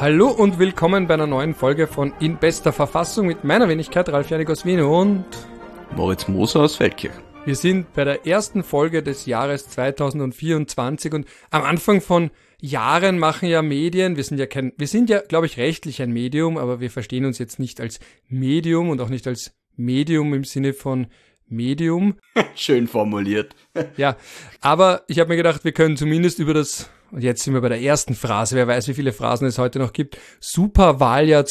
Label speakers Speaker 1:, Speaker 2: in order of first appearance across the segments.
Speaker 1: Hallo und willkommen bei einer neuen Folge von In bester Verfassung mit meiner Wenigkeit Ralf Janik aus Wien und
Speaker 2: Moritz Moser aus Feldkirch.
Speaker 1: Wir sind bei der ersten Folge des Jahres 2024 und am Anfang von Jahren machen ja Medien, wir sind ja, glaube ich, rechtlich ein Medium, aber wir verstehen uns jetzt nicht als Medium und auch nicht als Medium im Sinne von Medium.
Speaker 2: Schön formuliert.
Speaker 1: Ja, aber ich habe mir gedacht, wir können zumindest über das, und jetzt sind wir bei der ersten Phrase, wer weiß, wie viele Phrasen es heute noch gibt, Superwahljahr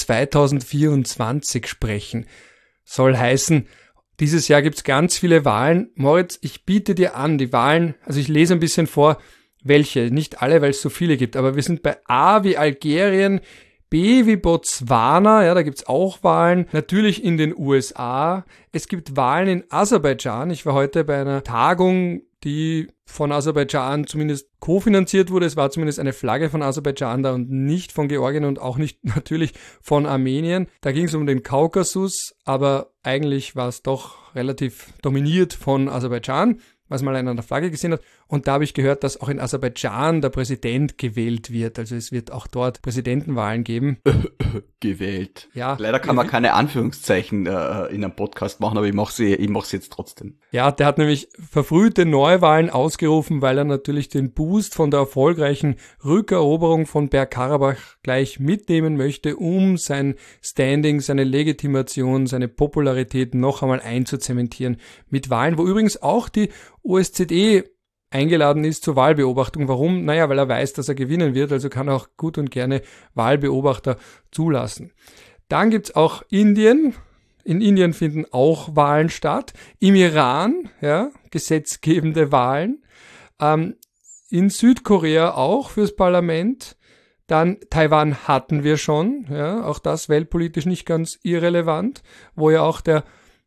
Speaker 1: 2024 sprechen. Soll heißen, dieses Jahr gibt's ganz viele Wahlen. Moritz, ich biete dir an, die Wahlen, also ich lese ein bisschen vor, welche, nicht alle, weil es so viele gibt, aber wir sind bei A wie Algerien, B wie Botswana, ja, da gibt's auch Wahlen, natürlich in den USA. Es gibt Wahlen in Aserbaidschan. Ich war heute bei einer Tagung, die von Aserbaidschan zumindest kofinanziert wurde. Es war zumindest eine Flagge von Aserbaidschan da und nicht von Georgien und auch nicht natürlich von Armenien. Da ging es um den Kaukasus, aber eigentlich war es doch relativ dominiert von Aserbaidschan, was man an der Flagge gesehen hat. Und da habe ich gehört, dass auch in Aserbaidschan der Präsident gewählt wird. Also es wird auch dort Präsidentenwahlen geben.
Speaker 2: Gewählt.
Speaker 1: Ja.
Speaker 2: Leider kann man keine Anführungszeichen in einem Podcast machen, aber ich mach's jetzt trotzdem.
Speaker 1: Ja, der hat nämlich verfrühte Neuwahlen ausgerufen, weil er natürlich den Boost von der erfolgreichen Rückeroberung von Bergkarabach gleich mitnehmen möchte, um sein Standing, seine Legitimation, seine Popularität noch einmal einzuzementieren mit Wahlen, wo übrigens auch die OSZE eingeladen ist zur Wahlbeobachtung. Warum? Naja, weil er weiß, dass er gewinnen wird, also kann er auch gut und gerne Wahlbeobachter zulassen. Dann gibt's auch Indien. In Indien finden auch Wahlen statt. Im Iran, ja, gesetzgebende Wahlen. In Südkorea auch fürs Parlament. Dann Taiwan hatten wir schon, ja, auch das weltpolitisch nicht ganz irrelevant, wo ja auch der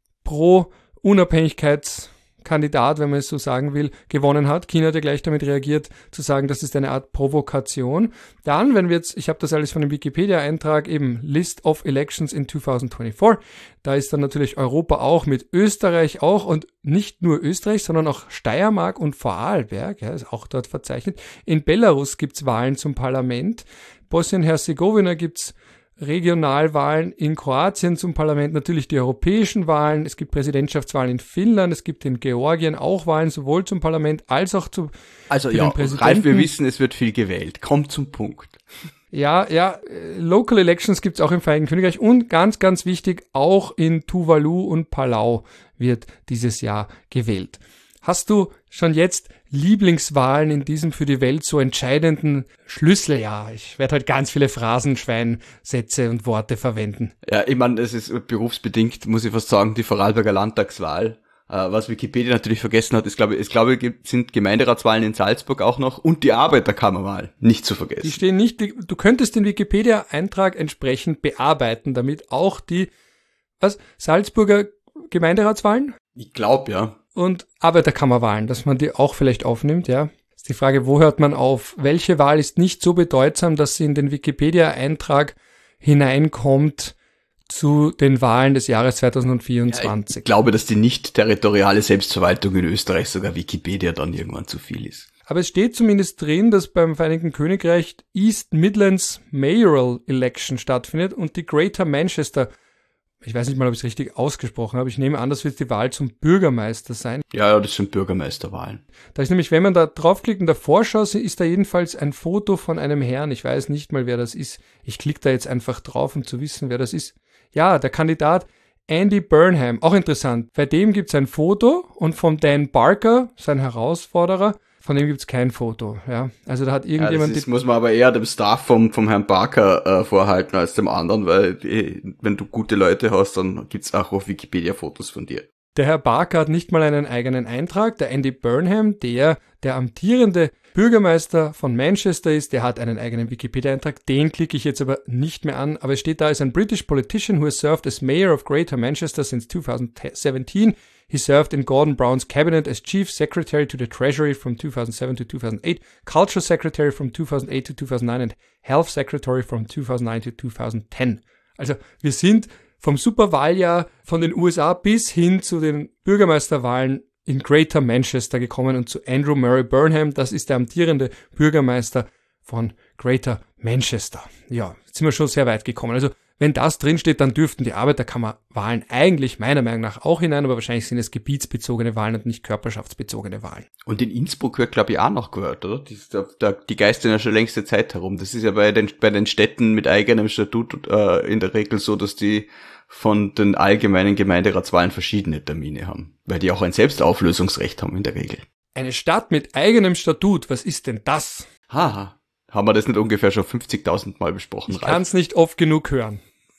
Speaker 1: Pro-Unabhängigkeitskandidat, wenn man es so sagen will, gewonnen hat. China hat ja gleich damit reagiert, zu sagen, das ist eine Art Provokation. Dann, wenn wir jetzt, ich habe das alles von dem Wikipedia-Eintrag, eben List of Elections in 2024, da ist dann natürlich Europa auch mit Österreich auch und nicht nur Österreich, sondern auch Steiermark und Vorarlberg, ja, ist auch dort verzeichnet. In Belarus gibt's Wahlen zum Parlament. Bosnien-Herzegowina gibt's Regionalwahlen, in Kroatien zum Parlament natürlich die europäischen Wahlen, es gibt Präsidentschaftswahlen in Finnland, es gibt in Georgien auch Wahlen, sowohl zum Parlament als auch zu den Präsidenten.
Speaker 2: Ralf, wir wissen, es wird viel gewählt. Kommt zum Punkt.
Speaker 1: Ja, Local Elections gibt's auch im Vereinigten Königreich und ganz, ganz wichtig, auch in Tuvalu und Palau wird dieses Jahr gewählt. Hast du schon jetzt Lieblingswahlen in diesem für die Welt so entscheidenden Schlüsseljahr? Ich werde heute ganz viele Phrasenschweinsätze und Worte verwenden.
Speaker 2: Ja, ich meine, es ist berufsbedingt, muss ich fast sagen, die Vorarlberger Landtagswahl. Was Wikipedia natürlich vergessen hat, ist, glaube ich, sind Gemeinderatswahlen in Salzburg auch noch und die Arbeiterkammerwahl nicht zu vergessen.
Speaker 1: Die stehen nicht, du könntest den Wikipedia-Eintrag entsprechend bearbeiten, damit auch die, Salzburger Gemeinderatswahlen?
Speaker 2: Ich glaube, ja.
Speaker 1: Und Arbeiterkammerwahlen, dass man die auch vielleicht aufnimmt, ja. Ist die Frage, wo hört man auf? Welche Wahl ist nicht so bedeutsam, dass sie in den Wikipedia-Eintrag hineinkommt zu den Wahlen des Jahres 2024?
Speaker 2: Ja, ich glaube, dass die nicht territoriale Selbstverwaltung in Österreich sogar Wikipedia dann irgendwann zu viel ist.
Speaker 1: Aber es steht zumindest drin, dass beim Vereinigten Königreich East Midlands Mayoral Election stattfindet und die Greater Manchester, ich weiß nicht mal, ob ich es richtig ausgesprochen habe. Ich nehme an, das wird die Wahl zum Bürgermeister sein.
Speaker 2: Ja, das sind Bürgermeisterwahlen.
Speaker 1: Da ist nämlich, wenn man da draufklickt in der Vorschau, ist da jedenfalls ein Foto von einem Herrn. Ich weiß nicht mal, wer das ist. Ich klicke da jetzt einfach drauf, um zu wissen, wer das ist. Ja, der Kandidat Andy Burnham. Auch interessant. Bei dem gibt's ein Foto und von Dan Barker, sein Herausforderer, von dem gibt's kein Foto, ja. Also da hat irgendjemand...
Speaker 2: das muss man aber eher dem Staff vom Herrn Barker vorhalten als dem anderen, weil wenn du gute Leute hast, dann gibt's auch auf Wikipedia Fotos von dir.
Speaker 1: Der Herr Barker hat nicht mal einen eigenen Eintrag. Der Andy Burnham, der amtierende Bürgermeister von Manchester ist, der hat einen eigenen Wikipedia-Eintrag. Den klicke ich jetzt aber nicht mehr an. Aber es steht da, ist ein British politician who has served as Mayor of Greater Manchester since 2017. He served in Gordon Brown's cabinet as Chief Secretary to the Treasury from 2007 to 2008, Culture Secretary from 2008 to 2009 and Health Secretary from 2009 to 2010. Also wir sind vom Superwahljahr von den USA bis hin zu den Bürgermeisterwahlen in Greater Manchester gekommen und zu Andrew Murray Burnham, das ist der amtierende Bürgermeister von Greater Manchester. Ja, jetzt sind wir schon sehr weit gekommen. Also wenn das drinsteht, dann dürften die Arbeiterkammerwahlen eigentlich meiner Meinung nach auch hinein, aber wahrscheinlich sind es gebietsbezogene Wahlen und nicht körperschaftsbezogene Wahlen.
Speaker 2: Und in Innsbruck wird, glaube ich, auch noch gehört, oder? Die geistern ja schon längste Zeit herum. Das ist ja bei den Städten mit eigenem Statut in der Regel so, dass die von den allgemeinen Gemeinderatswahlen verschiedene Termine haben, weil die auch ein Selbstauflösungsrecht haben in der Regel.
Speaker 1: Eine Stadt mit eigenem Statut, was ist denn das?
Speaker 2: Haha. Haben wir das nicht ungefähr schon 50.000 Mal besprochen?
Speaker 1: Ich kann es nicht oft genug hören.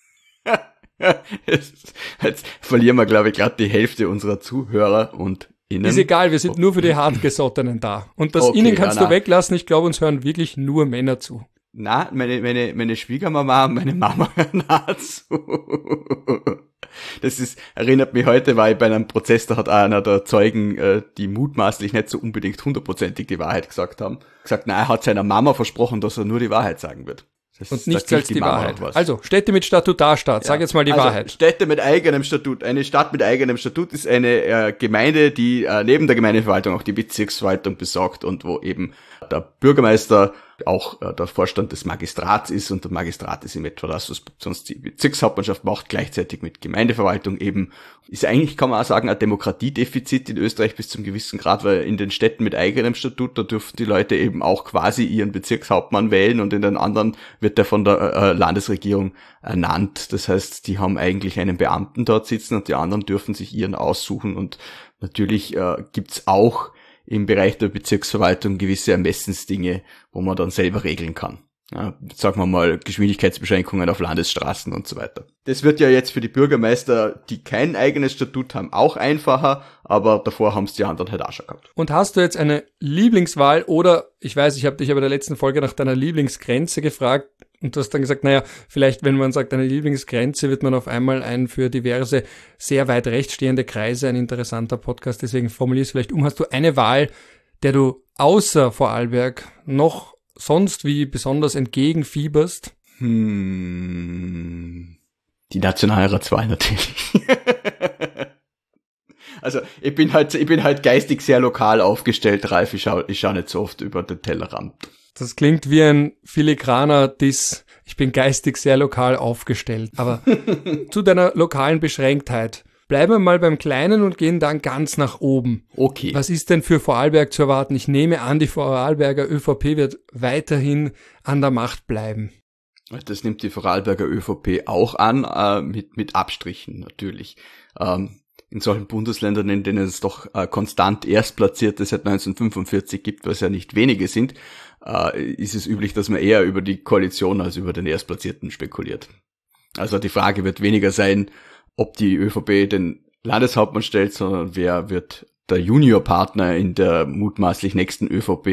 Speaker 2: Jetzt verlieren wir, glaube ich, gerade die Hälfte unserer Zuhörer und Innen.
Speaker 1: Ist egal, wir sind nur für die Hartgesottenen da. Und das
Speaker 2: Okay,
Speaker 1: Innen kannst du weglassen, ich glaube, uns hören wirklich nur Männer zu.
Speaker 2: Na, meine Schwiegermama und meine Mama hören auch zu. Erinnert mich heute, war ich bei einem Prozess, da hat einer der Zeugen, die mutmaßlich nicht so unbedingt hundertprozentig die Wahrheit gesagt haben, gesagt, nein, er hat seiner Mama versprochen, dass er nur die Wahrheit sagen wird.
Speaker 1: Und nichts als die Wahrheit. Also, Städte mit Statutarstaat, sag jetzt mal die Wahrheit.
Speaker 2: Städte mit eigenem Statut. Eine Stadt mit eigenem Statut ist eine Gemeinde, die neben der Gemeindeverwaltung auch die Bezirksverwaltung besorgt und wo eben der Bürgermeister auch der Vorstand des Magistrats ist und der Magistrat ist in etwa das, was sonst die Bezirkshauptmannschaft macht, gleichzeitig mit Gemeindeverwaltung eben. Ist eigentlich, kann man auch sagen, ein Demokratiedefizit in Österreich bis zum gewissen Grad, weil in den Städten mit eigenem Statut, da dürfen die Leute eben auch quasi ihren Bezirkshauptmann wählen und in den anderen wird der von der Landesregierung ernannt. Das heißt, die haben eigentlich einen Beamten dort sitzen und die anderen dürfen sich ihren aussuchen und natürlich gibt's auch im Bereich der Bezirksverwaltung gewisse Ermessensdinge, wo man dann selber regeln kann. Ja, sagen wir mal Geschwindigkeitsbeschränkungen auf Landesstraßen und so weiter. Das wird ja jetzt für die Bürgermeister, die kein eigenes Statut haben, auch einfacher, aber davor haben es die anderen halt auch schon gehabt.
Speaker 1: Und hast du jetzt eine Lieblingswahl oder, ich weiß, ich habe dich aber in der letzten Folge nach deiner Lieblingsgrenze gefragt und du hast dann gesagt, naja, vielleicht wenn man sagt eine Lieblingsgrenze, wird man auf einmal ein für diverse, sehr weit rechts stehende Kreise ein interessanter Podcast, deswegen formulier es vielleicht um. Hast du eine Wahl, der du außer Vorarlberg noch sonst wie besonders entgegenfieberst?
Speaker 2: Die Nationalratswahl natürlich. Also ich bin halt geistig sehr lokal aufgestellt, Ralf. Ich schau nicht so oft über den Tellerrand.
Speaker 1: Das klingt wie ein filigraner Diss. Ich bin geistig sehr lokal aufgestellt. Aber zu deiner lokalen Beschränktheit. Bleiben wir mal beim Kleinen und gehen dann ganz nach oben.
Speaker 2: Okay.
Speaker 1: Was ist denn für Vorarlberg zu erwarten? Ich nehme an, die Vorarlberger ÖVP wird weiterhin an der Macht bleiben.
Speaker 2: Das nimmt die Vorarlberger ÖVP auch an, mit Abstrichen natürlich. In solchen Bundesländern, in denen es doch konstant Erstplatzierte seit 1945 gibt, was ja nicht wenige sind, ist es üblich, dass man eher über die Koalition als über den Erstplatzierten spekuliert. Also die Frage wird weniger sein, ob die ÖVP den Landeshauptmann stellt, sondern wer wird der Juniorpartner in der mutmaßlich nächsten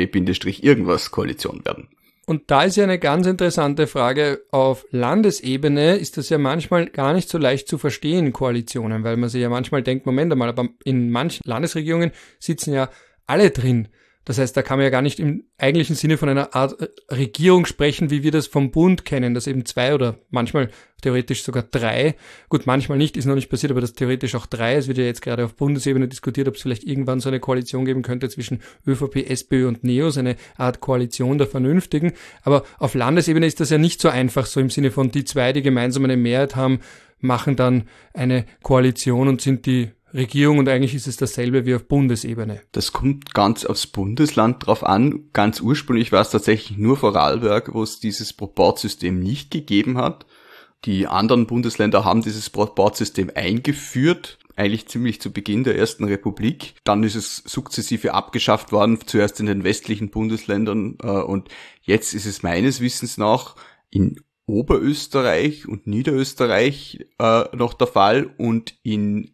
Speaker 2: ÖVP-irgendwas-Koalition werden.
Speaker 1: Und da ist ja eine ganz interessante Frage. Auf Landesebene ist das ja manchmal gar nicht so leicht zu verstehen, Koalitionen, weil man sich ja manchmal denkt, Moment einmal, aber in manchen Landesregierungen sitzen ja alle drin. Das heißt, da kann man ja gar nicht im eigentlichen Sinne von einer Art Regierung sprechen, wie wir das vom Bund kennen, dass eben 2 oder manchmal theoretisch sogar 3, gut, manchmal nicht, ist noch nicht passiert, aber dass theoretisch auch 3, es wird ja jetzt gerade auf Bundesebene diskutiert, ob es vielleicht irgendwann so eine Koalition geben könnte zwischen ÖVP, SPÖ und NEOS, eine Art Koalition der Vernünftigen, aber auf Landesebene ist das ja nicht so einfach, so im Sinne von die 2, die gemeinsam eine Mehrheit haben, machen dann eine Koalition und sind die Regierung und eigentlich ist es dasselbe wie auf Bundesebene.
Speaker 2: Das kommt ganz aufs Bundesland drauf an. Ganz ursprünglich war es tatsächlich nur Vorarlberg, wo es dieses Proporzsystem nicht gegeben hat. Die anderen Bundesländer haben dieses Proporzsystem eingeführt, eigentlich ziemlich zu Beginn der Ersten Republik. Dann ist es sukzessive abgeschafft worden, zuerst in den westlichen Bundesländern und jetzt ist es meines Wissens nach in Oberösterreich und Niederösterreich noch der Fall und in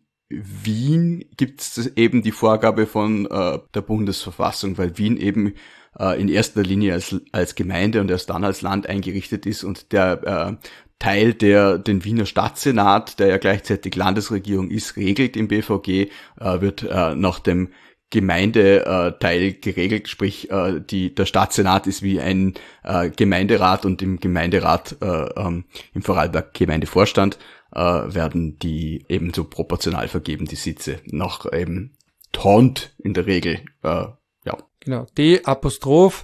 Speaker 2: Wien gibt es eben die Vorgabe von der Bundesverfassung, weil Wien eben in erster Linie als Gemeinde und erst dann als Land eingerichtet ist und der Teil, der den Wiener Stadtsenat, der ja gleichzeitig Landesregierung ist, regelt im BVG, wird nach dem Gemeindeteil geregelt, sprich der Stadtsenat ist wie ein Gemeinderat und im Gemeinderat im Vorarlberg Gemeindevorstand werden die ebenso proportional vergeben, die Sitze, nach eben Trond in der Regel, ja.
Speaker 1: Genau, D',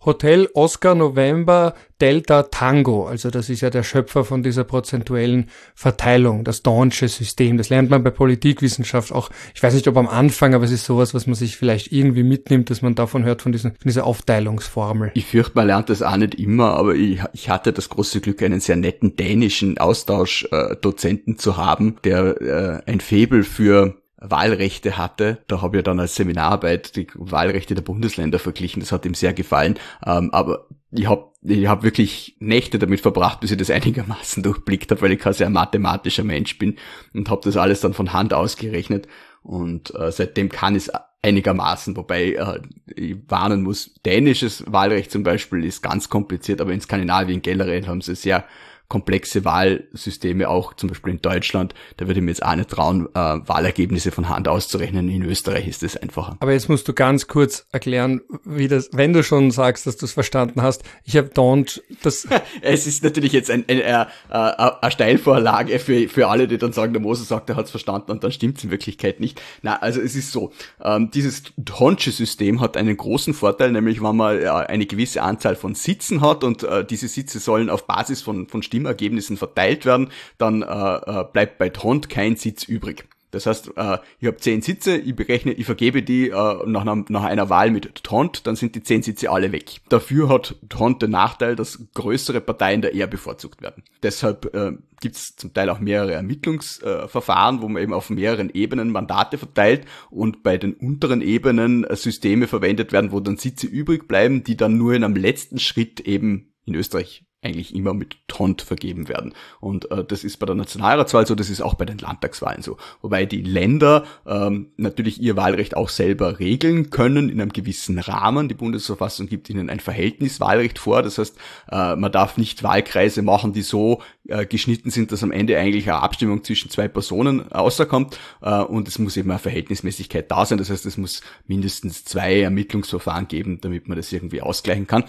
Speaker 1: Hotel Oscar November Delta Tango. Also das ist ja der Schöpfer von dieser prozentuellen Verteilung, das D'Hondtsche System. Das lernt man bei Politikwissenschaft auch. Ich weiß nicht, ob am Anfang, aber es ist sowas, was man sich vielleicht irgendwie mitnimmt, dass man davon hört, von dieser Aufteilungsformel.
Speaker 2: Ich fürchte, man lernt das auch nicht immer, aber ich hatte das große Glück, einen sehr netten dänischen Austauschdozenten zu haben, der ein Faible für Wahlrechte hatte. Da habe ich dann als Seminararbeit die Wahlrechte der Bundesländer verglichen. Das hat ihm sehr gefallen. Aber ich hab wirklich Nächte damit verbracht, bis ich das einigermaßen durchblickt habe, weil ich kein sehr mathematischer Mensch bin und habe das alles dann von Hand ausgerechnet. Und seitdem kann ich es einigermaßen, wobei ich warnen muss, dänisches Wahlrecht zum Beispiel ist ganz kompliziert, aber in Skandinavien generell haben sie sehr komplexe Wahlsysteme, auch zum Beispiel in Deutschland. Da würde ich mir jetzt auch nicht trauen, Wahlergebnisse von Hand auszurechnen. In Österreich ist es einfacher.
Speaker 1: Aber jetzt musst du ganz kurz erklären, wie das, wenn du schon sagst, dass du es verstanden hast. Ich habe D'Hondt, das...
Speaker 2: Es ist natürlich jetzt eine Steilvorlage für alle, die dann sagen, der Moser sagt, er hat es verstanden und dann stimmt es in Wirklichkeit nicht. Na, also es ist so, dieses D'Hondtsche System hat einen großen Vorteil, nämlich wenn man eine gewisse Anzahl von Sitzen hat und diese Sitze sollen auf Basis von Stimmergebnissen verteilt werden, dann bleibt bei D'Hondt kein Sitz übrig. Das heißt, ich habe 10 Sitze, ich vergebe die nach einer Wahl mit D'Hondt, dann sind die 10 Sitze alle weg. Dafür hat D'Hondt den Nachteil, dass größere Parteien da eher bevorzugt werden. Deshalb gibt es zum Teil auch mehrere Ermittlungsverfahren, wo man eben auf mehreren Ebenen Mandate verteilt und bei den unteren Ebenen Systeme verwendet werden, wo dann Sitze übrig bleiben, die dann nur in einem letzten Schritt eben in Österreich eigentlich immer mit D'Hondt vergeben werden. Und das ist bei der Nationalratswahl so, das ist auch bei den Landtagswahlen so. Wobei die Länder natürlich ihr Wahlrecht auch selber regeln können in einem gewissen Rahmen. Die Bundesverfassung gibt ihnen ein Verhältniswahlrecht vor. Das heißt, man darf nicht Wahlkreise machen, die so geschnitten sind, dass am Ende eigentlich eine Abstimmung zwischen 2 Personen rauskommt. Und es muss eben eine Verhältnismäßigkeit da sein. Das heißt, es muss mindestens 2 Ermittlungsverfahren geben, damit man das irgendwie ausgleichen kann.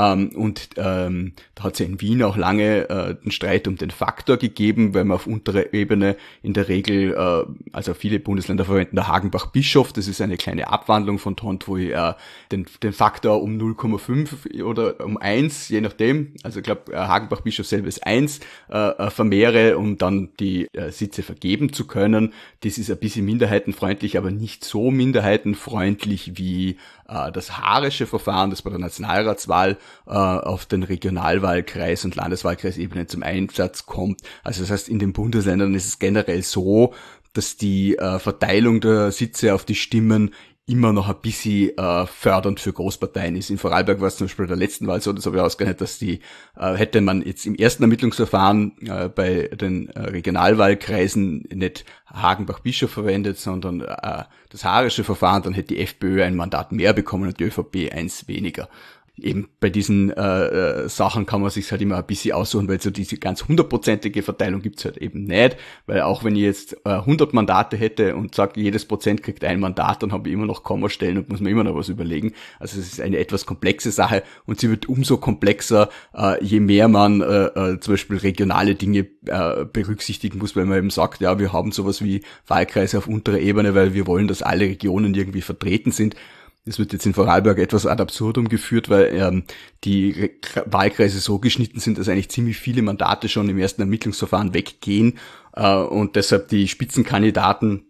Speaker 2: Da hat es in Wien auch lange den Streit um den Faktor gegeben, weil man auf unterer Ebene in der Regel, also viele Bundesländer verwenden der Hagenbach-Bischof, das ist eine kleine Abwandlung von D'Hondt, wo ich den Faktor um 0,5 oder um 1, je nachdem, also ich glaube Hagenbach-Bischof selber ist 1, vermehre, um dann die Sitze vergeben zu können. Das ist ein bisschen minderheitenfreundlich, aber nicht so minderheitenfreundlich wie das haarische Verfahren, das bei der Nationalratswahl auf den Regionalwahlkreis- und Landeswahlkreisebenen zum Einsatz kommt. Also das heißt, in den Bundesländern ist es generell so, dass die Verteilung der Sitze auf die Stimmen immer noch ein bisschen fördernd für Großparteien ist. In Vorarlberg war es zum Beispiel bei der letzten Wahl so, das habe ich ausgerechnet, dass hätte man jetzt im ersten Ermittlungsverfahren bei den Regionalwahlkreisen nicht Hagenbach-Bischof verwendet, sondern das haarische Verfahren, dann hätte die FPÖ ein Mandat mehr bekommen und die ÖVP eins weniger. Eben bei diesen Sachen kann man sich halt immer ein bisschen aussuchen, weil so diese ganz 100%ige Verteilung gibt's halt eben nicht, weil auch wenn ich jetzt 100 Mandate hätte und sage, jedes Prozent kriegt ein Mandat, dann habe ich immer noch Kommastellen und muss mir immer noch was überlegen. Also es ist eine etwas komplexe Sache und sie wird umso komplexer, je mehr man zum Beispiel regionale Dinge berücksichtigen muss, weil man eben sagt, ja, wir haben sowas wie Wahlkreise auf unterer Ebene, weil wir wollen, dass alle Regionen irgendwie vertreten sind. Das wird jetzt in Vorarlberg etwas ad absurdum geführt, weil die Wahlkreise so geschnitten sind, dass eigentlich ziemlich viele Mandate schon im ersten Ermittlungsverfahren weggehen und deshalb die Spitzenkandidaten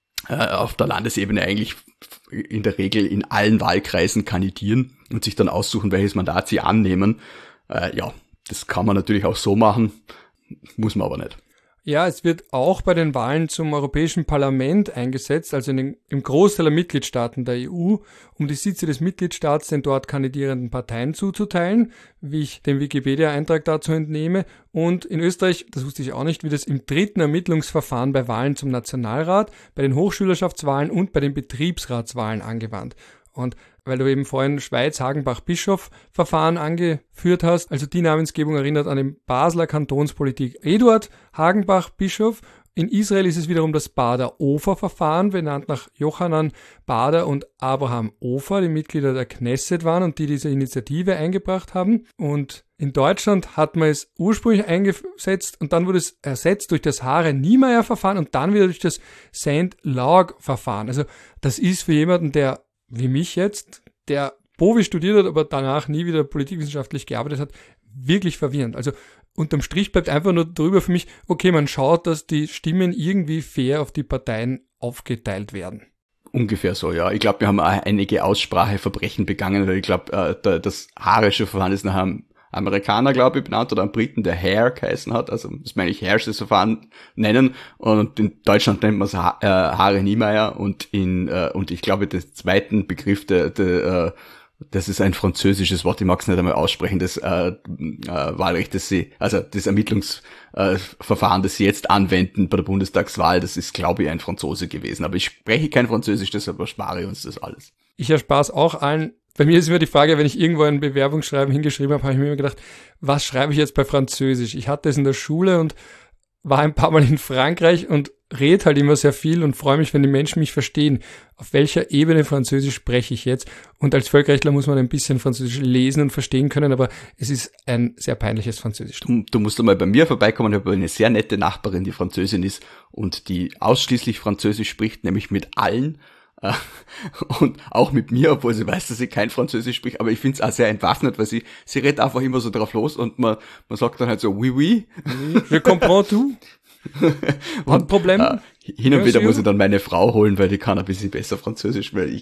Speaker 2: auf der Landesebene eigentlich in der Regel in allen Wahlkreisen kandidieren und sich dann aussuchen, welches Mandat sie annehmen. Ja, das kann man natürlich auch so machen, muss man aber nicht.
Speaker 1: Ja, es wird auch bei den Wahlen zum Europäischen Parlament eingesetzt, also im Großteil der Mitgliedstaaten der EU, um die Sitze des Mitgliedstaats den dort kandidierenden Parteien zuzuteilen, wie ich den Wikipedia-Eintrag dazu entnehme. Und in Österreich, das wusste ich auch nicht, wird es im dritten Ermittlungsverfahren bei Wahlen zum Nationalrat, bei den Hochschülerschaftswahlen und bei den Betriebsratswahlen angewandt. Und weil du eben vorhin Schweiz-Hagenbach-Bischof-Verfahren angeführt hast, also die Namensgebung erinnert an den Basler Kantonspolitik Eduard Hagenbach-Bischof. In Israel ist es wiederum das Bader-Ofer-Verfahren, benannt nach Jochanan Bader und Abraham Ofer, die Mitglieder der Knesset waren und die diese Initiative eingebracht haben. Und in Deutschland hat man es ursprünglich eingesetzt und dann wurde es ersetzt durch das Hare-Niemeyer-Verfahren und dann wieder durch das St. Laug-Verfahren. Also das ist für jemanden, der wie mich jetzt, der Povi studiert hat, aber danach nie wieder politikwissenschaftlich gearbeitet hat, wirklich verwirrend. Also unterm Strich bleibt einfach nur drüber für mich, okay, man schaut, dass die Stimmen irgendwie fair auf die Parteien aufgeteilt werden.
Speaker 2: Ungefähr so, ja. Ich glaube, wir haben auch einige Ausspracheverbrechen begangen, weil ich glaube, das haarische Verfahren ist nach einem Amerikaner, glaube ich, benannt, oder einem Briten, der Hare geheißen hat. Also das meine ich Haarisches Verfahren nennen. Und in Deutschland nennt man es Hare-Niemeyer. Und ich glaube, den zweiten Begriff, das ist ein französisches Wort, ich mag es nicht einmal aussprechen, das Wahlrecht, das Ermittlungsverfahren, das sie jetzt anwenden bei der Bundestagswahl, das ist, glaube ich, ein Franzose gewesen. Aber ich spreche kein Französisch, deshalb erspare ich uns das alles.
Speaker 1: Ich erspare es auch allen. Bei mir ist immer die Frage, wenn ich irgendwo ein Bewerbungsschreiben hingeschrieben habe ich mir immer gedacht, was schreibe ich jetzt bei Französisch? Ich hatte es in der Schule und war ein paar Mal in Frankreich und rede halt immer sehr viel und freue mich, wenn die Menschen mich verstehen. Auf welcher Ebene Französisch spreche ich jetzt? Und als Völkerrechtler muss man ein bisschen Französisch lesen und verstehen können, aber es ist ein sehr peinliches Französisch.
Speaker 2: Du musst einmal bei mir vorbeikommen. Ich habe eine sehr nette Nachbarin, die Französin ist und die ausschließlich Französisch spricht, nämlich mit allen. Und auch mit mir, obwohl sie weiß, dass ich kein Französisch spreche, aber ich finde es auch sehr entwaffnet, weil sie redet einfach immer so drauf los und man sagt dann halt so, oui, oui.
Speaker 1: Je comprends tout. Und Problem?
Speaker 2: Hin und wieder muss ich dann meine Frau holen, weil die kann ein bisschen besser Französisch, weil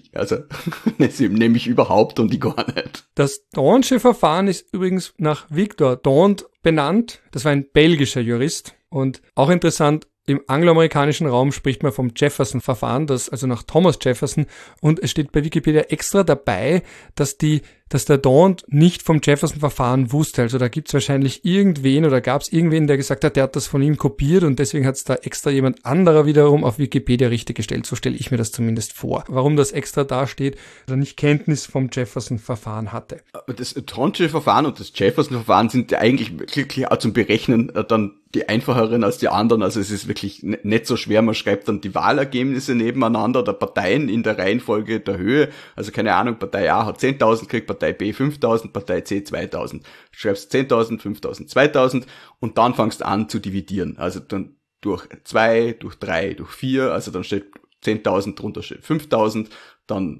Speaker 2: sie nehme ich überhaupt und die gar nicht.
Speaker 1: Das D'Hondtsche Verfahren ist übrigens nach Victor D'Hondt benannt. Das war ein belgischer Jurist und auch interessant, im angloamerikanischen Raum spricht man vom Jefferson-Verfahren, das also nach Thomas Jefferson, und es steht bei Wikipedia extra dabei, dass der D'Hondt nicht vom Jefferson-Verfahren wusste. Also da gibt's wahrscheinlich irgendwen oder gab's irgendwen, der gesagt hat, der hat das von ihm kopiert und deswegen hat's da extra jemand anderer wiederum auf Wikipedia richtig gestellt. So stelle ich mir das zumindest vor. Warum das extra da steht, dass er nicht Kenntnis vom Jefferson-Verfahren hatte.
Speaker 2: Das D'Hondtsche Verfahren und das Jefferson-Verfahren sind ja eigentlich wirklich auch zum Berechnen dann die einfacheren als die anderen. Also es ist wirklich nicht so schwer. Man schreibt dann die Wahlergebnisse nebeneinander der Parteien in der Reihenfolge der Höhe. Also keine Ahnung, Partei A hat 10.000, kriegt Partei B 5.000, Partei C 2.000. Du schreibst 10.000, 5.000, 2.000 und dann fangst du an zu dividieren. Also dann durch 2, durch 3, durch 4. Also dann steht 10.000, drunter steht 5.000, dann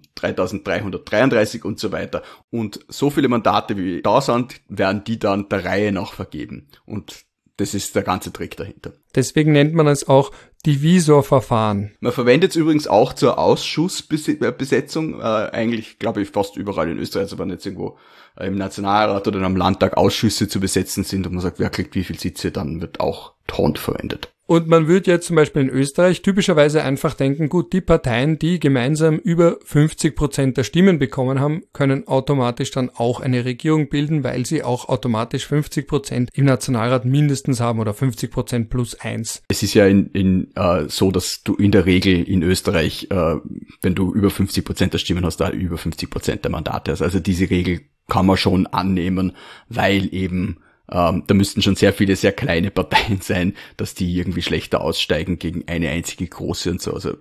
Speaker 2: 3.333 und so weiter. Und so viele Mandate wie da sind, werden die dann der Reihe nach vergeben. Und das ist der ganze Trick dahinter.
Speaker 1: Deswegen nennt man es auch Divisorverfahren.
Speaker 2: Man verwendet es übrigens auch zur Ausschussbesetzung, eigentlich glaube ich fast überall in Österreich, also wenn jetzt irgendwo im Nationalrat oder im Landtag Ausschüsse zu besetzen sind und man sagt, wer kriegt wie viel Sitze, dann wird auch D'Hondt verwendet.
Speaker 1: Und man würde jetzt zum Beispiel in Österreich typischerweise einfach denken, gut, die Parteien, die gemeinsam über 50% der Stimmen bekommen haben, können automatisch dann auch eine Regierung bilden, weil sie auch automatisch 50% im Nationalrat mindestens haben oder 50% plus 1.
Speaker 2: Es ist ja so, dass du in der Regel in Österreich, wenn du über 50% der Stimmen hast, da über 50% der Mandate hast. Also diese Regel kann man schon annehmen, weil eben da müssten schon sehr viele, sehr kleine Parteien sein, dass die irgendwie schlechter aussteigen gegen eine einzige große und so. Also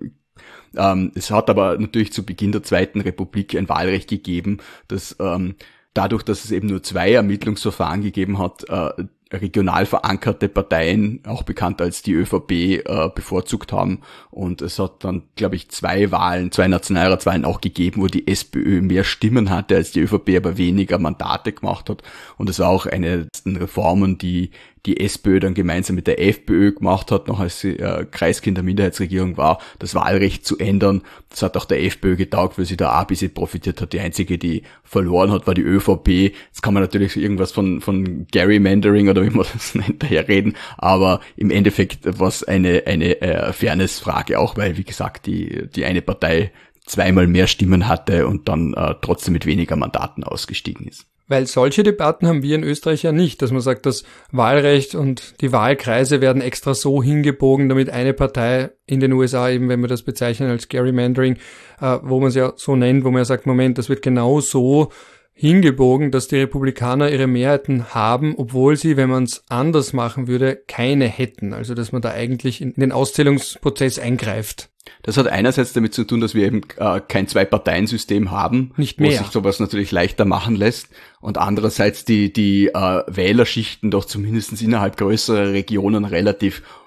Speaker 2: es hat aber natürlich zu Beginn der Zweiten Republik ein Wahlrecht gegeben, das dadurch, dass es eben nur 2 Ermittlungsverfahren gegeben hat, regional verankerte Parteien, auch bekannt als die ÖVP, bevorzugt haben. Und es hat dann, glaube ich, 2 Nationalratswahlen auch gegeben, wo die SPÖ mehr Stimmen hatte als die ÖVP, aber weniger Mandate gemacht hat. Und es war auch eine der Reformen, die SPÖ dann gemeinsam mit der FPÖ gemacht hat, noch als sie Kreiskind der Minderheitsregierung war, das Wahlrecht zu ändern. Das hat auch der FPÖ getaugt, weil sie da auch ein bisschen profitiert hat. Die einzige, die verloren hat, war die ÖVP. Jetzt kann man natürlich irgendwas von Gerrymandering oder wie man das nennt, daher reden, aber im Endeffekt war es eine Fairness-Frage auch, weil, wie gesagt, die eine Partei 2-mal mehr Stimmen hatte und dann trotzdem mit weniger Mandaten ausgestiegen ist.
Speaker 1: Weil solche Debatten haben wir in Österreich ja nicht, dass man sagt, das Wahlrecht und die Wahlkreise werden extra so hingebogen, damit eine Partei in den USA eben, wenn wir das bezeichnen als Gerrymandering, wo man es ja so nennt, wo man ja sagt, Moment, das wird genau so hingebogen, dass die Republikaner ihre Mehrheiten haben, obwohl sie, wenn man es anders machen würde, keine hätten. Also dass man da eigentlich in den Auszählungsprozess eingreift.
Speaker 2: Das hat einerseits damit zu tun, dass wir eben kein Zwei-Parteien-System haben,
Speaker 1: nicht mehr,
Speaker 2: wo sich sowas natürlich leichter machen lässt, und andererseits die Wählerschichten doch zumindest innerhalb größerer Regionen relativ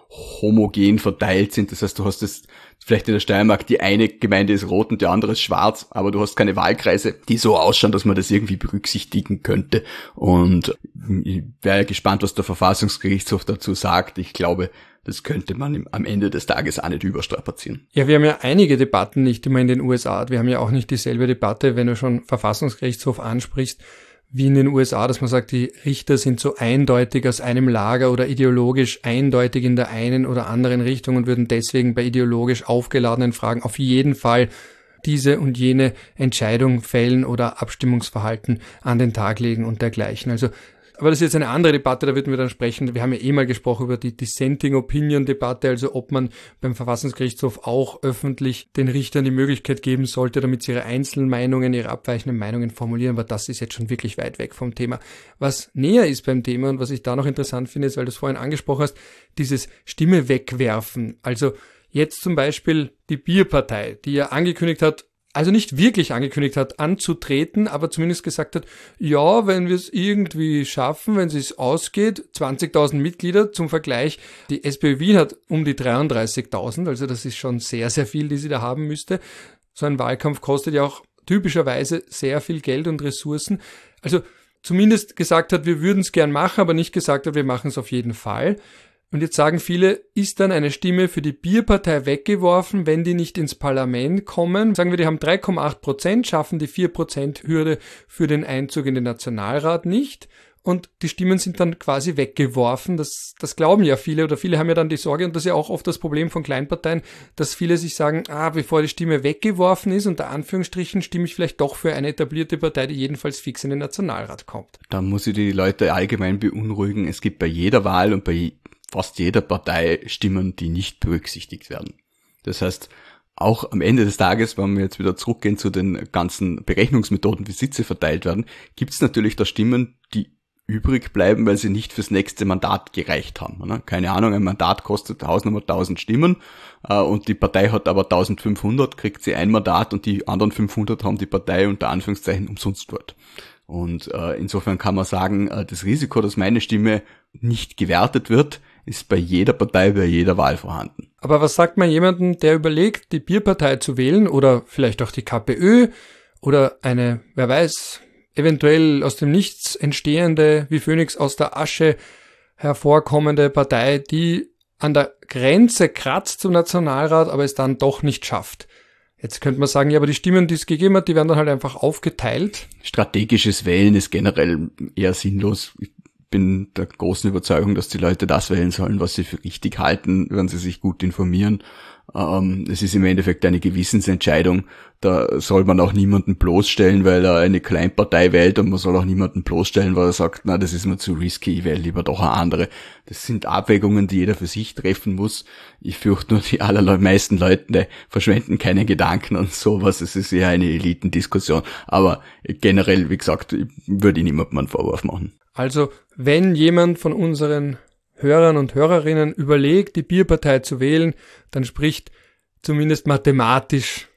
Speaker 2: homogen verteilt sind. Das heißt, du hast das vielleicht in der Steiermark, die eine Gemeinde ist rot und die andere ist schwarz, aber du hast keine Wahlkreise, die so ausschauen, dass man das irgendwie berücksichtigen könnte. Und ich wäre gespannt, was der Verfassungsgerichtshof dazu sagt. Ich glaube, das könnte man am Ende des Tages auch nicht überstrapazieren.
Speaker 1: Ja, wir haben ja einige Debatten nicht immer in den USA. Wir haben ja auch nicht dieselbe Debatte, wenn du schon Verfassungsgerichtshof ansprichst, wie in den USA, dass man sagt, die Richter sind so eindeutig aus einem Lager oder ideologisch eindeutig in der einen oder anderen Richtung und würden deswegen bei ideologisch aufgeladenen Fragen auf jeden Fall diese und jene Entscheidung fällen oder Abstimmungsverhalten an den Tag legen und dergleichen. Also, aber das ist jetzt eine andere Debatte, da würden wir dann sprechen. Wir haben ja mal gesprochen über die Dissenting Opinion Debatte, also ob man beim Verfassungsgerichtshof auch öffentlich den Richtern die Möglichkeit geben sollte, damit sie ihre einzelnen Meinungen, ihre abweichenden Meinungen formulieren, aber das ist jetzt schon wirklich weit weg vom Thema. Was näher ist beim Thema und was ich da noch interessant finde, ist, weil du es vorhin angesprochen hast, dieses Stimme wegwerfen. Also jetzt zum Beispiel die Bierpartei, die ja angekündigt hat, also nicht wirklich angekündigt hat, anzutreten, aber zumindest gesagt hat, ja, wenn wir es irgendwie schaffen, wenn es ausgeht, 20.000 Mitglieder zum Vergleich. Die SPÖ Wien hat um die 33.000, also das ist schon sehr, sehr viel, die sie da haben müsste. So ein Wahlkampf kostet ja auch typischerweise sehr viel Geld und Ressourcen. Also zumindest gesagt hat, wir würden es gern machen, aber nicht gesagt hat, wir machen es auf jeden Fall. Und jetzt sagen viele, ist dann eine Stimme für die Bierpartei weggeworfen, wenn die nicht ins Parlament kommen? Sagen wir, die haben 3,8%, schaffen die 4%-Hürde für den Einzug in den Nationalrat nicht und die Stimmen sind dann quasi weggeworfen. Das glauben ja viele oder viele haben ja dann die Sorge, und das ist ja auch oft das Problem von Kleinparteien, dass viele sich sagen, bevor die Stimme weggeworfen ist, unter Anführungsstrichen, stimme ich vielleicht doch für eine etablierte Partei, die jedenfalls fix in den Nationalrat kommt.
Speaker 2: Da muss ich die Leute allgemein beunruhigen. Es gibt bei jeder Wahl und bei fast jeder Partei Stimmen, die nicht berücksichtigt werden. Das heißt, auch am Ende des Tages, wenn wir jetzt wieder zurückgehen zu den ganzen Berechnungsmethoden, wie Sitze verteilt werden, gibt es natürlich da Stimmen, die übrig bleiben, weil sie nicht fürs nächste Mandat gereicht haben. Keine Ahnung, ein Mandat kostet Hausnummer 1000 Stimmen und die Partei hat aber 1500, kriegt sie ein Mandat und die anderen 500 haben die Partei unter Anführungszeichen umsonst dort. Und insofern kann man sagen, das Risiko, dass meine Stimme nicht gewertet wird, ist bei jeder Partei, bei jeder Wahl vorhanden.
Speaker 1: Aber was sagt man jemandem, der überlegt, die Bierpartei zu wählen oder vielleicht auch die KPÖ oder eine, wer weiß, eventuell aus dem Nichts entstehende, wie Phönix aus der Asche hervorkommende Partei, die an der Grenze kratzt zum Nationalrat, aber es dann doch nicht schafft? Jetzt könnte man sagen, ja, aber die Stimmen, die es gegeben hat, die werden dann halt einfach aufgeteilt.
Speaker 2: Strategisches Wählen ist generell eher sinnlos. Ich bin der großen Überzeugung, dass die Leute das wählen sollen, was sie für richtig halten, wenn sie sich gut informieren. Es ist im Endeffekt eine Gewissensentscheidung. Da soll man auch niemanden bloßstellen, weil er eine Kleinpartei wählt, und man soll auch niemanden bloßstellen, weil er sagt, na, das ist mir zu risky, ich wähle lieber doch eine andere. Das sind Abwägungen, die jeder für sich treffen muss. Ich fürchte nur, die allermeisten Leute verschwenden keine Gedanken an sowas. Es ist eher eine Elitendiskussion. Aber generell, wie gesagt, würde ich niemandem einen Vorwurf machen.
Speaker 1: Also, wenn jemand von unseren Hörern und Hörerinnen überlegt, die Bierpartei zu wählen, dann spricht zumindest mathematisch,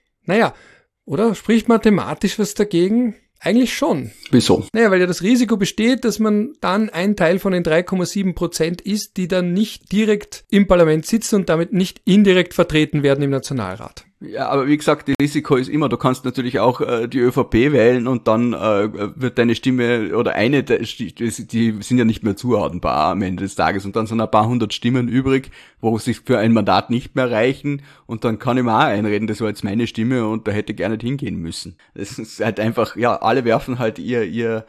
Speaker 1: spricht mathematisch was dagegen? Eigentlich schon.
Speaker 2: Wieso?
Speaker 1: Weil ja das Risiko besteht, dass man dann ein Teil von den 3,7% ist, die dann nicht direkt im Parlament sitzen und damit nicht indirekt vertreten werden im Nationalrat.
Speaker 2: Ja, aber wie gesagt, das Risiko ist immer, du kannst natürlich auch die ÖVP wählen und dann wird deine Stimme oder die sind ja nicht mehr zuordnenbar am Ende des Tages und dann sind ein paar hundert Stimmen übrig, wo sich für ein Mandat nicht mehr reichen und dann kann ich mir auch einreden, das war jetzt meine Stimme und da hätte ich gar nicht hingehen müssen. Das ist halt einfach, alle werfen halt ihr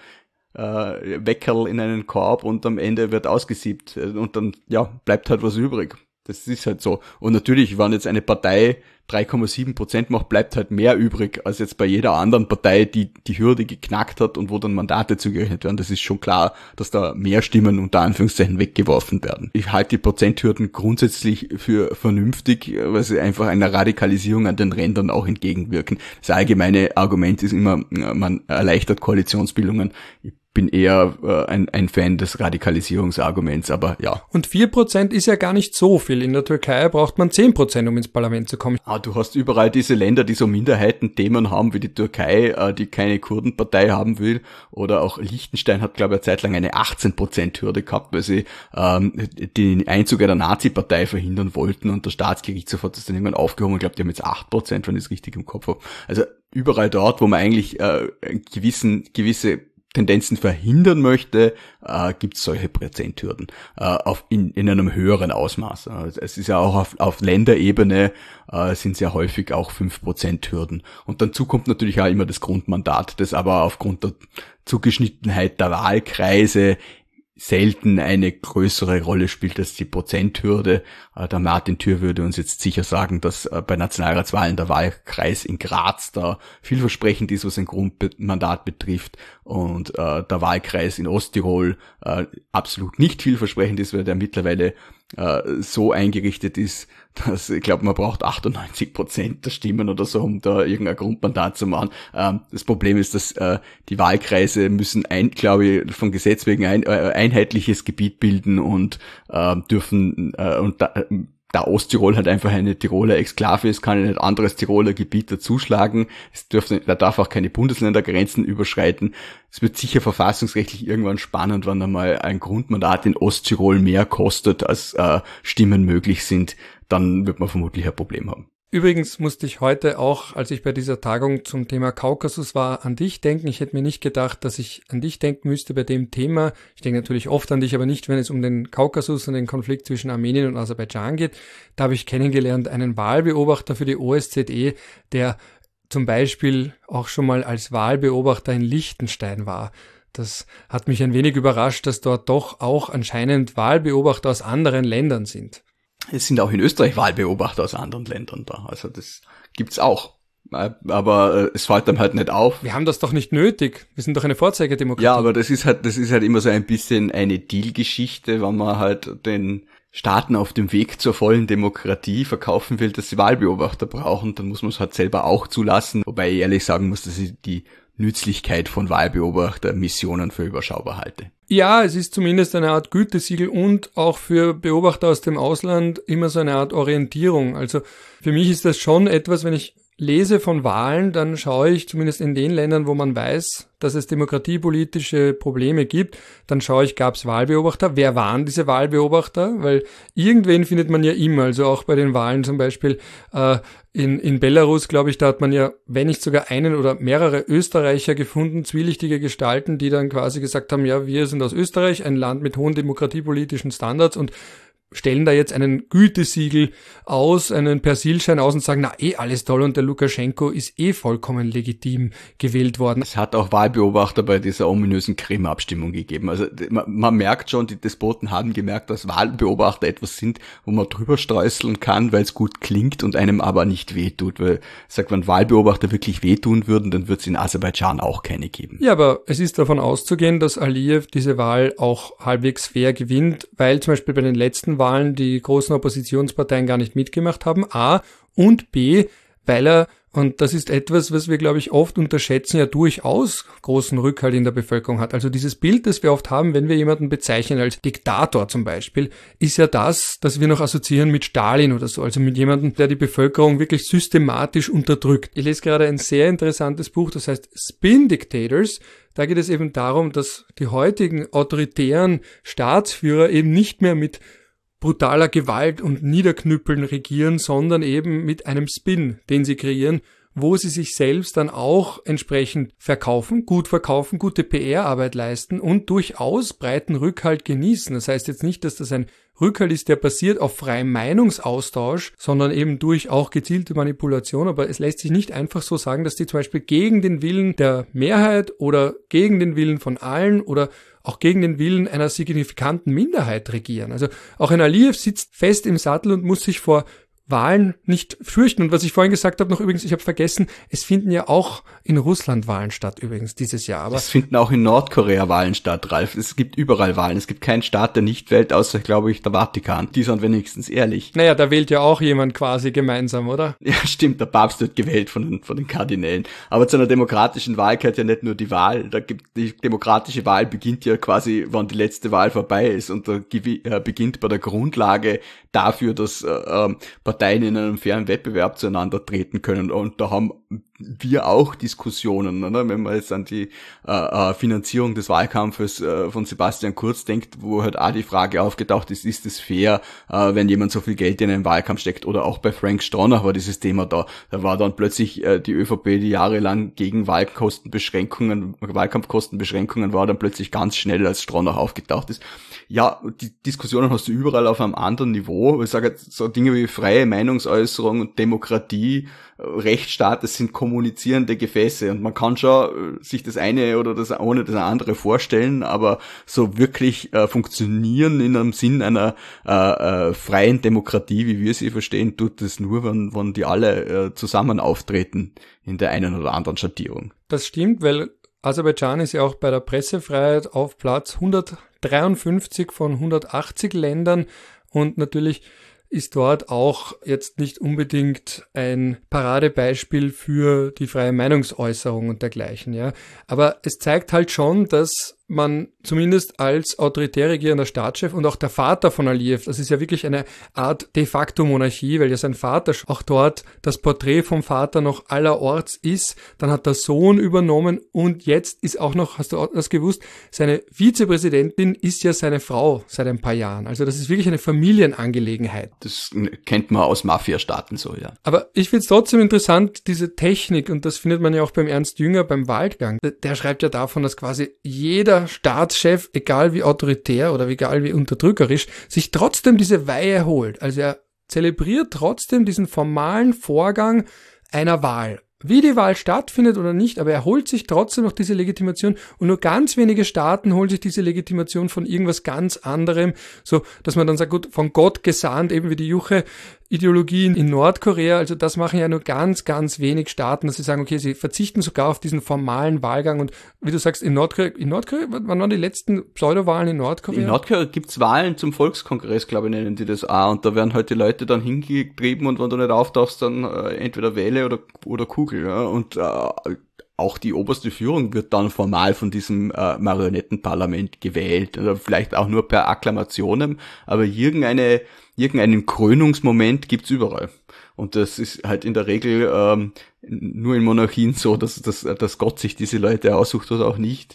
Speaker 2: Weckerl in einen Korb und am Ende wird ausgesiebt und dann bleibt halt was übrig. Das ist halt so. Und natürlich, wenn jetzt eine Partei 3,7% macht, bleibt halt mehr übrig als jetzt bei jeder anderen Partei, die die Hürde geknackt hat und wo dann Mandate zugerechnet werden. Das ist schon klar, dass da mehr Stimmen unter Anführungszeichen weggeworfen werden. Ich halte die Prozenthürden grundsätzlich für vernünftig, weil sie einfach einer Radikalisierung an den Rändern auch entgegenwirken. Das allgemeine Argument ist immer, man erleichtert Koalitionsbildungen. Ich bin eher ein Fan des Radikalisierungsarguments, aber ja.
Speaker 1: Und 4% ist ja gar nicht so viel. In der Türkei braucht man 10%, um ins Parlament zu kommen.
Speaker 2: Du hast überall diese Länder, die so Minderheitenthemen haben, wie die Türkei, die keine Kurdenpartei haben will. Oder auch Liechtenstein hat, glaube ich, eine Zeit lang eine 18%-Hürde gehabt, weil sie den Einzug der Nazi-Partei verhindern wollten. Und der Staatsgerichtshof hat das dann irgendwann aufgehoben. Ich glaube, die haben jetzt 8%, wenn ich es richtig im Kopf habe. Also überall dort, wo man eigentlich gewisse Tendenzen verhindern möchte, gibt es solche Prozenthürden in einem höheren Ausmaß. Es ist ja auch auf Länderebene sind sehr häufig auch 5% Hürden. Und dazu kommt natürlich auch immer das Grundmandat, das aber aufgrund der Zugeschnittenheit der Wahlkreise selten eine größere Rolle spielt als die Prozenthürde. Der Martin Thür würde uns jetzt sicher sagen, dass bei Nationalratswahlen der Wahlkreis in Graz da vielversprechend ist, was ein Grundmandat betrifft, und der Wahlkreis in Osttirol absolut nicht vielversprechend ist, weil der mittlerweile so eingerichtet ist, dass ich glaube, man braucht 98% der Stimmen oder so, um da irgendein Grundmandat zu machen. Das Problem ist, dass die Wahlkreise müssen glaube ich, von Gesetz wegen ein einheitliches Gebiet bilden und dürfen da Osttirol halt einfach eine Tiroler Exklave ist, kann ein anderes Tiroler Gebiet dazuschlagen. Da darf auch keine Bundesländergrenzen überschreiten. Es wird sicher verfassungsrechtlich irgendwann spannend, wenn einmal ein Grundmandat in Osttirol mehr kostet, als Stimmen möglich sind. Dann wird man vermutlich ein Problem haben.
Speaker 1: Übrigens musste ich heute auch, als ich bei dieser Tagung zum Thema Kaukasus war, an dich denken. Ich hätte mir nicht gedacht, dass ich an dich denken müsste bei dem Thema. Ich denke natürlich oft an dich, aber nicht, wenn es um den Kaukasus und den Konflikt zwischen Armenien und Aserbaidschan geht. Da habe ich kennengelernt einen Wahlbeobachter für die OSZE, der zum Beispiel auch schon mal als Wahlbeobachter in Liechtenstein war. Das hat mich ein wenig überrascht, dass dort doch auch anscheinend Wahlbeobachter aus anderen Ländern sind.
Speaker 2: Es sind auch in Österreich Wahlbeobachter aus anderen Ländern da. Also das gibt's auch. Aber es fällt einem halt nicht auf.
Speaker 1: Wir haben das doch nicht nötig. Wir sind doch eine Vorzeigedemokratie.
Speaker 2: Ja, aber das ist halt immer so ein bisschen eine Deal-Geschichte, wenn man halt den Staaten auf dem Weg zur vollen Demokratie verkaufen will, dass sie Wahlbeobachter brauchen, dann muss man es halt selber auch zulassen. Wobei ich ehrlich sagen muss, dass ich die Nützlichkeit von Wahlbeobachtermissionen für überschaubar halte.
Speaker 1: Ja, es ist zumindest eine Art Gütesiegel und auch für Beobachter aus dem Ausland immer so eine Art Orientierung. Also für mich ist das schon etwas, wenn ich lese von Wahlen, dann schaue ich zumindest in den Ländern, wo man weiß, dass es demokratiepolitische Probleme gibt, dann schaue ich, gab es Wahlbeobachter? Wer waren diese Wahlbeobachter? Weil irgendwen findet man ja immer, also auch bei den Wahlen zum Beispiel in Belarus, glaube ich, da hat man ja, wenn nicht sogar einen oder mehrere Österreicher gefunden, zwielichtige Gestalten, die dann quasi gesagt haben, ja, wir sind aus Österreich, ein Land mit hohen demokratiepolitischen Standards und stellen da jetzt einen Gütesiegel aus, einen Persilschein aus und sagen, na alles toll und der Lukaschenko ist vollkommen legitim gewählt worden.
Speaker 2: Es hat auch Wahlbeobachter bei dieser ominösen Krim-Abstimmung gegeben. Also man merkt schon, die Despoten haben gemerkt, dass Wahlbeobachter etwas sind, wo man drüber streuseln kann, weil es gut klingt und einem aber nicht wehtut. Weil sagt, wenn Wahlbeobachter wirklich wehtun würden, dann wird es in Aserbaidschan auch keine geben.
Speaker 1: Ja, aber es ist davon auszugehen, dass Aliyev diese Wahl auch halbwegs fair gewinnt, weil zum Beispiel bei den letzten Wahlen die großen Oppositionsparteien gar nicht mitgemacht haben, A, und B, weil er, und das ist etwas, was wir, glaube ich, oft unterschätzen, ja durchaus großen Rückhalt in der Bevölkerung hat. Also dieses Bild, das wir oft haben, wenn wir jemanden bezeichnen als Diktator zum Beispiel, ist ja das wir noch assoziieren mit Stalin oder so, also mit jemandem, der die Bevölkerung wirklich systematisch unterdrückt. Ich lese gerade ein sehr interessantes Buch, das heißt Spin Dictators. Da geht es eben darum, dass die heutigen autoritären Staatsführer eben nicht mehr mit brutaler Gewalt und Niederknüppeln regieren, sondern eben mit einem Spin, den sie kreieren, wo sie sich selbst dann auch entsprechend verkaufen, gute PR-Arbeit leisten und durchaus breiten Rückhalt genießen. Das heißt jetzt nicht, dass das ein Rückhalt ist, der basiert auf freiem Meinungsaustausch, sondern eben durch auch gezielte Manipulation. Aber es lässt sich nicht einfach so sagen, dass die zum Beispiel gegen den Willen der Mehrheit oder gegen den Willen von allen oder auch gegen den Willen einer signifikanten Minderheit regieren. Also auch ein Aliyev sitzt fest im Sattel und muss sich vor Wahlen nicht fürchten. Und was ich vorhin gesagt habe, noch übrigens, ich habe vergessen, es finden ja auch in Russland Wahlen statt übrigens dieses Jahr. Aber
Speaker 2: es finden auch in Nordkorea Wahlen statt, Ralf. Es gibt überall Wahlen. Es gibt keinen Staat, der nicht wählt, außer, glaube ich, der Vatikan. Die sind wenigstens ehrlich.
Speaker 1: naja, da wählt ja auch jemand quasi gemeinsam, oder?
Speaker 2: Ja, stimmt, der Papst wird gewählt von den Kardinälen. Aber zu einer demokratischen Wahl gehört ja nicht nur die Wahl. Die demokratische Wahl beginnt ja quasi, wann die letzte Wahl vorbei ist, und beginnt bei der Grundlage dafür, dass Parteien in einem fairen Wettbewerb zueinander treten können. Und da haben wir auch Diskussionen, oder? Wenn man jetzt an die Finanzierung des Wahlkampfes von Sebastian Kurz denkt, wo halt auch die Frage aufgetaucht ist es fair, wenn jemand so viel Geld in einen Wahlkampf steckt? Oder auch bei Frank Stronach war dieses Thema da. Da war dann plötzlich die ÖVP, die jahrelang gegen Wahlkampfkostenbeschränkungen war, dann plötzlich ganz schnell, als Stronach aufgetaucht ist. Ja, die Diskussionen hast du überall auf einem anderen Niveau. Ich sage jetzt so Dinge wie freie Meinungsäußerung und Demokratie, Rechtsstaat, das sind kommunizierende Gefäße, und man kann schon sich das eine oder das ohne das andere vorstellen, aber so wirklich funktionieren in einem Sinn einer freien Demokratie, wie wir sie verstehen, tut das nur, wenn die alle zusammen auftreten in der einen oder anderen Schattierung.
Speaker 1: Das stimmt, weil Aserbaidschan ist ja auch bei der Pressefreiheit auf Platz 153 von 180 Ländern, und natürlich ist dort auch jetzt nicht unbedingt ein Paradebeispiel für die freie Meinungsäußerung und dergleichen, ja. Aber es zeigt halt schon, dass man zumindest als autoritär regierender Staatschef und auch der Vater von Aliyev, das ist ja wirklich eine Art de facto Monarchie, weil ja sein Vater auch dort das Porträt vom Vater noch allerorts ist, dann hat der Sohn übernommen, und jetzt ist auch noch, hast du das gewusst, seine Vizepräsidentin ist ja seine Frau seit ein paar Jahren. Also das ist wirklich eine Familienangelegenheit.
Speaker 2: Das kennt man aus Mafiastaaten so, ja.
Speaker 1: Aber ich finde es trotzdem interessant, diese Technik, und das findet man ja auch beim Ernst Jünger beim Wahlgang. Der schreibt ja davon, dass quasi jeder Staatschef, egal wie autoritär oder egal wie unterdrückerisch, sich trotzdem diese Weihe holt. Also er zelebriert trotzdem diesen formalen Vorgang einer Wahl. Wie die Wahl stattfindet oder nicht, aber er holt sich trotzdem noch diese Legitimation, und nur ganz wenige Staaten holen sich diese Legitimation von irgendwas ganz anderem, so dass man dann sagt, gut, von Gott gesandt, eben wie die Juche-Ideologie in Nordkorea, also das machen ja nur ganz, ganz wenig Staaten, dass sie sagen, okay, sie verzichten sogar auf diesen formalen Wahlgang, und wie du sagst, in Nordkorea, wann waren die letzten Pseudowahlen in Nordkorea?
Speaker 2: In Nordkorea gibt's Wahlen zum Volkskongress, glaube ich, nennen die das auch, und da werden halt die Leute dann hingetrieben, und wenn du nicht auftauchst, dann entweder wähle oder Kugel. Ja, und auch die oberste Führung wird dann formal von diesem Marionettenparlament gewählt, oder vielleicht auch nur per Akklamationen, aber irgendeinen Krönungsmoment gibt's überall. Und das ist halt in der Regel nur in Monarchien so, dass Gott sich diese Leute aussucht oder auch nicht,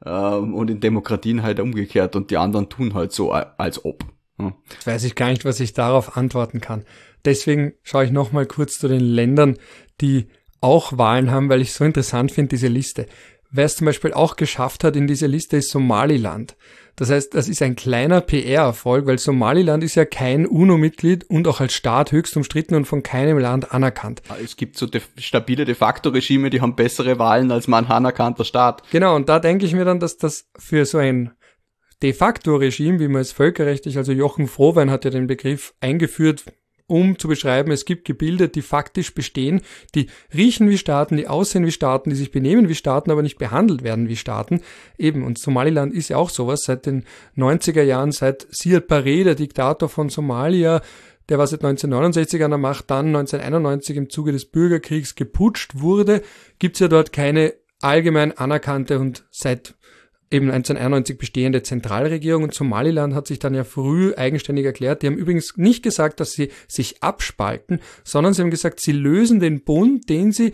Speaker 2: und in Demokratien halt umgekehrt, und die anderen tun halt so, als ob. Ja.
Speaker 1: Jetzt weiß ich gar nicht, was ich darauf antworten kann. Deswegen schaue ich nochmal kurz zu den Ländern, die auch Wahlen haben, weil ich so interessant finde, diese Liste. Wer es zum Beispiel auch geschafft hat in diese Liste, ist Somaliland. Das heißt, das ist ein kleiner PR-Erfolg, weil Somaliland ist ja kein UNO-Mitglied und auch als Staat höchst umstritten und von keinem Land anerkannt.
Speaker 2: Es gibt so stabile De-facto-Regime, die haben bessere Wahlen als man anerkannter Staat.
Speaker 1: Genau, und da denke ich mir dann, dass das für so ein De-facto-Regime, wie man es völkerrechtlich, also Jochen Frohwein hat ja den Begriff eingeführt, um zu beschreiben, es gibt Gebilde, die faktisch bestehen, die riechen wie Staaten, die aussehen wie Staaten, die sich benehmen wie Staaten, aber nicht behandelt werden wie Staaten. Eben, und Somaliland ist ja auch sowas. Seit den 90er Jahren, seit Siad Barre, der Diktator von Somalia, der war seit 1969 an der Macht, dann 1991 im Zuge des Bürgerkriegs geputscht wurde, gibt's ja dort keine allgemein anerkannte und seit eben 1991 bestehende Zentralregierung, und Somaliland hat sich dann ja früh eigenständig erklärt. Die haben übrigens nicht gesagt, dass sie sich abspalten, sondern sie haben gesagt, sie lösen den Bund, den sie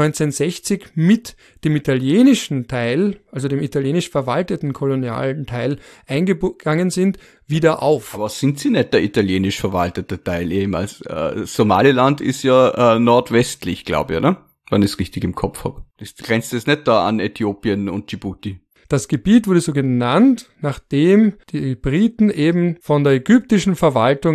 Speaker 1: 1960 mit dem italienischen Teil, also dem italienisch verwalteten kolonialen Teil eingegangen sind, wieder auf.
Speaker 2: Aber sind sie nicht der italienisch verwaltete Teil eben? Somaliland ist ja nordwestlich, glaube ich, oder? Wenn ich es richtig im Kopf habe. Das grenzt es nicht da an Äthiopien und Djibouti.
Speaker 1: Das Gebiet wurde so genannt, nachdem die Briten eben von der ägyptischen Verwaltung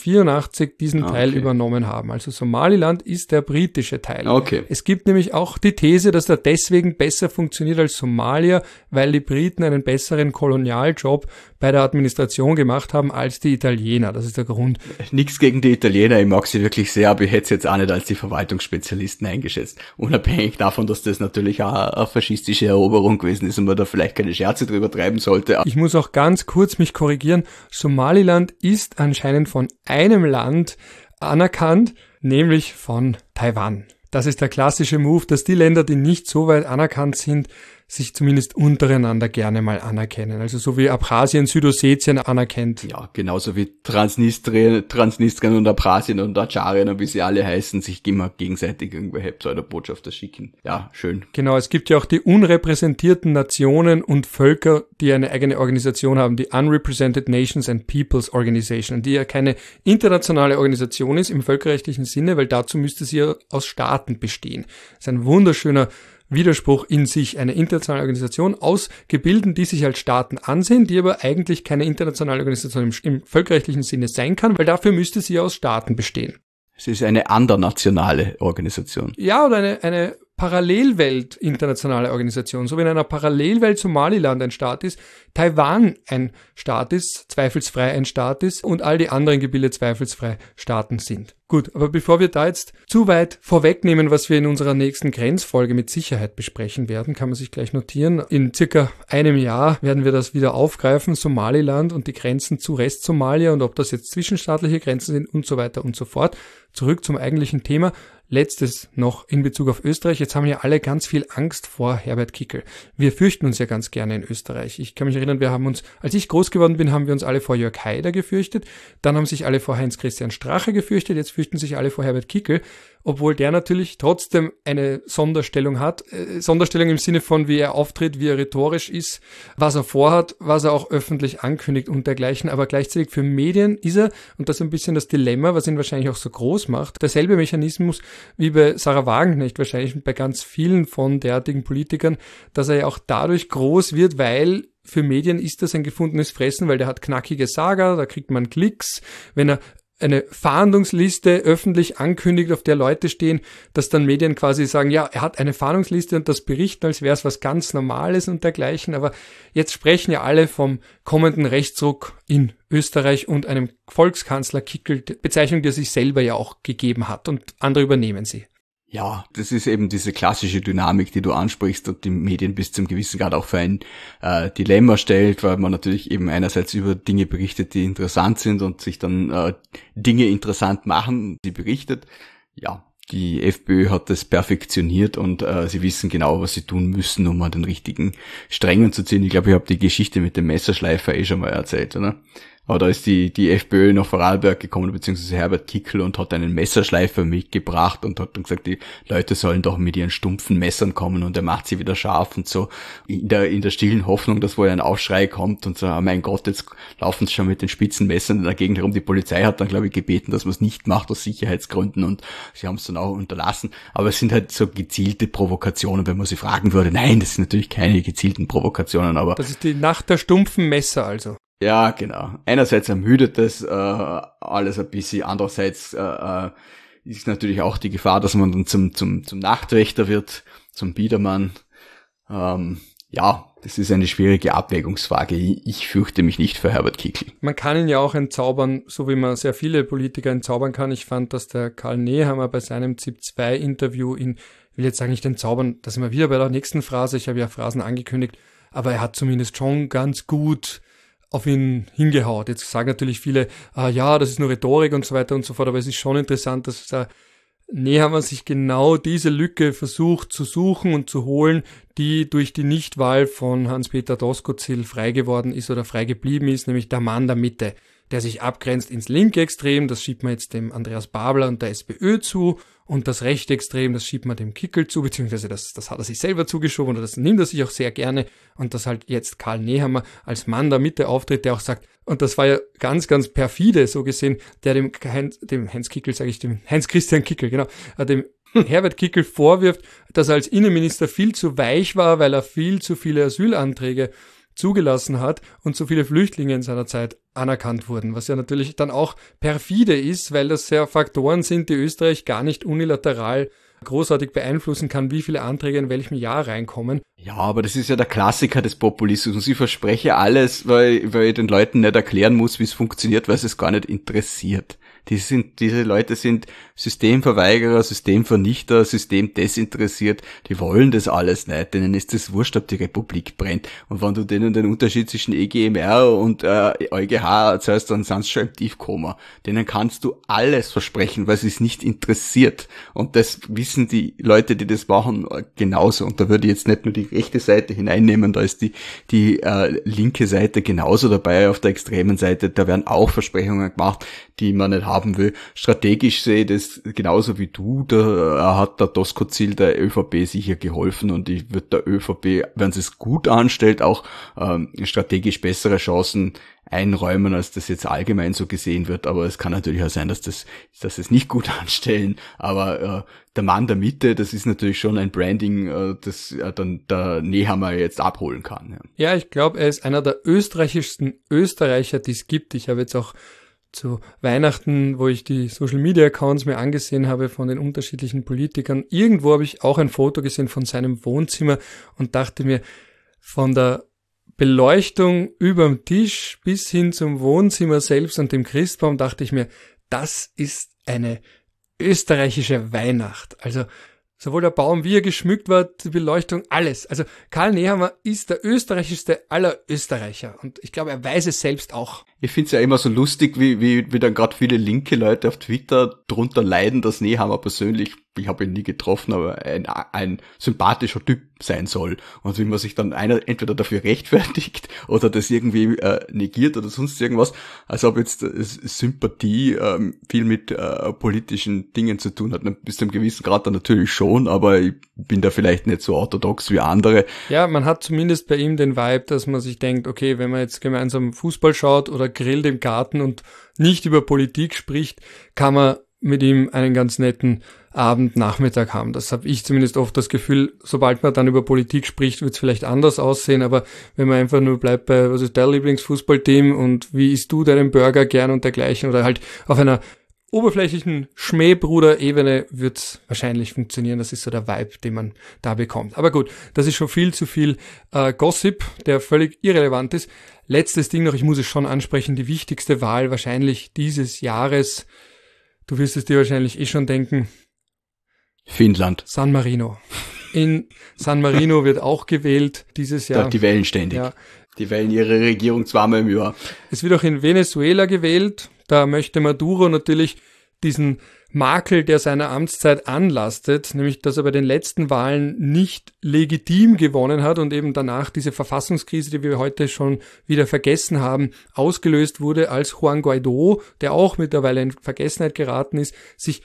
Speaker 1: 1884 diesen Teil übernommen haben. Also Somaliland ist der britische Teil.
Speaker 2: Okay.
Speaker 1: Es gibt nämlich auch die These, dass er deswegen besser funktioniert als Somalia, weil die Briten einen besseren Kolonialjob bei der Administration gemacht haben als die Italiener. Das ist der Grund.
Speaker 2: Nichts gegen die Italiener, ich mag sie wirklich sehr, aber ich hätte sie jetzt auch nicht als die Verwaltungsspezialisten eingeschätzt. Unabhängig davon, dass das natürlich auch eine faschistische Eroberung gewesen ist und man da vielleicht keine Scherze drüber treiben sollte.
Speaker 1: Ich muss auch ganz kurz mich korrigieren. Somaliland ist anscheinend von einem Land anerkannt, nämlich von Taiwan. Das ist der klassische Move, dass die Länder, die nicht so weit anerkannt sind, sich zumindest untereinander gerne mal anerkennen. Also so wie Abchasien Südossetien anerkennt.
Speaker 2: Ja, genauso wie Transnistrien und Abchasien und Adscharien und wie sie alle heißen, sich immer gegenseitig irgendwelche Pseudobotschafter schicken. Ja, schön.
Speaker 1: Genau, es gibt ja auch die unrepräsentierten Nationen und Völker, die eine eigene Organisation haben, die Unrepresented Nations and Peoples Organization, die ja keine internationale Organisation ist im völkerrechtlichen Sinne, weil dazu müsste sie ja aus Staaten bestehen. Das ist ein wunderschöner Widerspruch in sich, eine internationale Organisation aus Gebilden, die sich als Staaten ansehen, die aber eigentlich keine internationale Organisation im völkerrechtlichen Sinne sein kann, weil dafür müsste sie aus Staaten bestehen.
Speaker 2: Es ist eine andernationale Organisation.
Speaker 1: Ja, oder eine Parallelwelt internationale Organisation. So wie in einer Parallelwelt Somaliland ein Staat ist, Taiwan ein Staat ist, zweifelsfrei ein Staat ist und all die anderen Gebilde zweifelsfrei Staaten sind. Gut, aber bevor wir da jetzt zu weit vorwegnehmen, was wir in unserer nächsten Grenzfolge mit Sicherheit besprechen werden, kann man sich gleich notieren. In circa einem Jahr werden wir das wieder aufgreifen, Somaliland und die Grenzen zu Rest-Somalia und ob das jetzt zwischenstaatliche Grenzen sind und so weiter und so fort. Zurück zum eigentlichen Thema. Letztes noch in Bezug auf Österreich. Jetzt haben ja alle ganz viel Angst vor Herbert Kickl. Wir fürchten uns ja ganz gerne in Österreich. Ich kann mich erinnern, wir haben uns, als ich groß geworden bin, haben wir uns alle vor Jörg Haider gefürchtet. Dann haben sich alle vor Heinz-Christian Strache gefürchtet. Jetzt fürchten sich alle vor Herbert Kickl, obwohl der natürlich trotzdem eine Sonderstellung hat. Sonderstellung im Sinne von, wie er auftritt, wie er rhetorisch ist, was er vorhat, was er auch öffentlich ankündigt und dergleichen. Aber gleichzeitig für Medien ist er, und das ist ein bisschen das Dilemma, was ihn wahrscheinlich auch so groß macht, derselbe Mechanismus wie bei Sarah Wagenknecht wahrscheinlich und bei ganz vielen von derartigen Politikern, dass er ja auch dadurch groß wird, weil für Medien ist das ein gefundenes Fressen, weil der hat knackige Saga, da kriegt man Klicks. Wenn er eine Fahndungsliste öffentlich ankündigt, auf der Leute stehen, dass dann Medien quasi sagen, ja, er hat eine Fahndungsliste und das berichten, als wäre es was ganz Normales und dergleichen. Aber jetzt sprechen ja alle vom kommenden Rechtsruck in Österreich und einem Volkskanzler Kickl, Bezeichnung, die er sich selber ja auch gegeben hat und andere übernehmen sie.
Speaker 2: Ja, das ist eben diese klassische Dynamik, die du ansprichst und die Medien bis zum gewissen Grad auch für ein Dilemma stellt, weil man natürlich eben einerseits über Dinge berichtet, die interessant sind und sich dann Dinge interessant machen, die berichtet. Ja, die FPÖ hat das perfektioniert und sie wissen genau, was sie tun müssen, um an den richtigen Strängen zu ziehen. Ich glaube, ich habe die Geschichte mit dem Messerschleifer schon mal erzählt, oder? Aber da ist die FPÖ nach Vorarlberg gekommen, beziehungsweise Herbert Kickl, und hat einen Messerschleifer mitgebracht und hat dann gesagt, die Leute sollen doch mit ihren stumpfen Messern kommen und er macht sie wieder scharf und so. In der stillen Hoffnung, dass wohl ein Aufschrei kommt und so, oh mein Gott, jetzt laufen sie schon mit den spitzen Messern in der Gegend herum. Die Polizei hat dann, glaube ich, gebeten, dass man es nicht macht aus Sicherheitsgründen und sie haben es dann auch unterlassen. Aber es sind halt so gezielte Provokationen, wenn man sie fragen würde. Nein, das sind natürlich keine gezielten Provokationen, aber...
Speaker 1: Das ist die Nacht der stumpfen Messer also.
Speaker 2: Ja, genau. Einerseits ermüdet das alles ein bisschen, andererseits ist natürlich auch die Gefahr, dass man dann zum Nachtwächter wird, zum Biedermann. Ja, das ist eine schwierige Abwägungsfrage. Ich fürchte mich nicht für Herbert Kickl.
Speaker 1: Man kann ihn ja auch entzaubern, so wie man sehr viele Politiker entzaubern kann. Ich fand, dass der Karl Nehammer bei seinem ZIP-2-Interview ihn, ich will jetzt sagen nicht entzaubern, da sind wir wieder bei der nächsten Phrase, ich habe ja Phrasen angekündigt, aber er hat zumindest schon ganz gut auf ihn hingehaut. Jetzt sagen natürlich viele, ja, das ist nur Rhetorik und so weiter und so fort, aber es ist schon interessant, dass der Nehammer sich genau diese Lücke versucht zu suchen und zu holen, die durch die Nichtwahl von Hans-Peter Doskozil frei geworden ist oder frei geblieben ist, nämlich der Mann der Mitte, der sich abgrenzt ins linke Extrem, das schiebt man jetzt dem Andreas Babler und der SPÖ zu, und das rechte Extrem, das schiebt man dem Kickl zu, beziehungsweise das hat er sich selber zugeschoben oder das nimmt er sich auch sehr gerne, und dass halt jetzt Karl Nehammer als Mann der Mitte auftritt, der auch sagt, und das war ja ganz, ganz perfide so gesehen, der dem Heinz-Christian Kickl, genau, dem Herbert Kickl vorwirft, dass er als Innenminister viel zu weich war, weil er viel zu viele Asylanträge zugelassen hat und so viele Flüchtlinge in seiner Zeit anerkannt wurden, was ja natürlich dann auch perfide ist, weil das ja Faktoren sind, die Österreich gar nicht unilateral großartig beeinflussen kann, wie viele Anträge in welchem Jahr reinkommen.
Speaker 2: Ja, aber das ist ja der Klassiker des Populismus. Ich verspreche alles, weil ich den Leuten nicht erklären muss, wie es funktioniert, weil es es gar nicht interessiert. Diese Leute sind Systemverweigerer, Systemvernichter, Systemdesinteressiert. Die wollen das alles nicht. Denen ist das wurscht, ob die Republik brennt. Und wenn du denen den Unterschied zwischen EGMR und EuGH erzählst, dann sind sie schon im Tiefkoma. Denen kannst du alles versprechen, weil sie es nicht interessiert. Und das wissen die Leute, die das machen, genauso. Und da würde ich jetzt nicht nur die rechte Seite hineinnehmen, da ist die linke Seite genauso dabei. Auf der extremen Seite, da werden auch Versprechungen gemacht, die man nicht haben will. Strategisch sehe ich das genauso wie du. Da hat der Doskozil der ÖVP sicher geholfen und ich würde der ÖVP, wenn sie es gut anstellt, auch strategisch bessere Chancen einräumen, als das jetzt allgemein so gesehen wird. Aber es kann natürlich auch sein, dass es nicht gut anstellen. Aber der Mann der Mitte, das ist natürlich schon ein Branding, das dann der Nehammer jetzt abholen kann.
Speaker 1: Ja, ich glaube, er ist einer der österreichischsten Österreicher, die es gibt. Ich habe jetzt auch zu Weihnachten, wo ich die Social-Media-Accounts mir angesehen habe von den unterschiedlichen Politikern, irgendwo habe ich auch ein Foto gesehen von seinem Wohnzimmer und dachte mir, von der Beleuchtung überm Tisch bis hin zum Wohnzimmer selbst und dem Christbaum, dachte ich mir, das ist eine österreichische Weihnacht. Also sowohl der Baum, wie er geschmückt war, die Beleuchtung, alles. Also Karl Nehammer ist der österreichischste aller Österreicher und ich glaube, er weiß es selbst auch.
Speaker 2: Ich find's ja immer so lustig, wie dann gerade viele linke Leute auf Twitter drunter leiden, dass Nehammer persönlich, ich habe ihn nie getroffen, aber ein sympathischer Typ sein soll. Und wie man sich dann entweder dafür rechtfertigt oder das irgendwie negiert oder sonst irgendwas, als ob jetzt Sympathie viel mit politischen Dingen zu tun hat. Bis zu einem gewissen Grad dann natürlich schon, aber ich bin da vielleicht nicht so orthodox wie andere.
Speaker 1: Ja, man hat zumindest bei ihm den Vibe, dass man sich denkt, okay, wenn man jetzt gemeinsam Fußball schaut oder grillt im Garten und nicht über Politik spricht, kann man mit ihm einen ganz netten Abend, Nachmittag haben. Das habe ich zumindest oft das Gefühl, sobald man dann über Politik spricht, wird es vielleicht anders aussehen, aber wenn man einfach nur bleibt bei, was ist dein Lieblingsfußballteam und wie isst du deinen Burger gern und dergleichen oder halt auf einer oberflächlichen Schmähbruder-Ebene wird es wahrscheinlich funktionieren. Das ist so der Vibe, den man da bekommt. Aber gut, das ist schon viel zu viel Gossip, der völlig irrelevant ist. Letztes Ding noch, ich muss es schon ansprechen, die wichtigste Wahl wahrscheinlich dieses Jahres. Du wirst es dir wahrscheinlich schon denken.
Speaker 2: Finnland.
Speaker 1: San Marino. In San Marino wird auch gewählt dieses Jahr.
Speaker 2: Die wählen ständig. Ja. Die wählen ihre Regierung zweimal im Jahr.
Speaker 1: Es wird auch in Venezuela gewählt. Da möchte Maduro natürlich diesen Makel, der seiner Amtszeit anlastet, nämlich dass er bei den letzten Wahlen nicht legitim gewonnen hat und eben danach diese Verfassungskrise, die wir heute schon wieder vergessen haben, ausgelöst wurde, als Juan Guaidó, der auch mittlerweile in Vergessenheit geraten ist, sich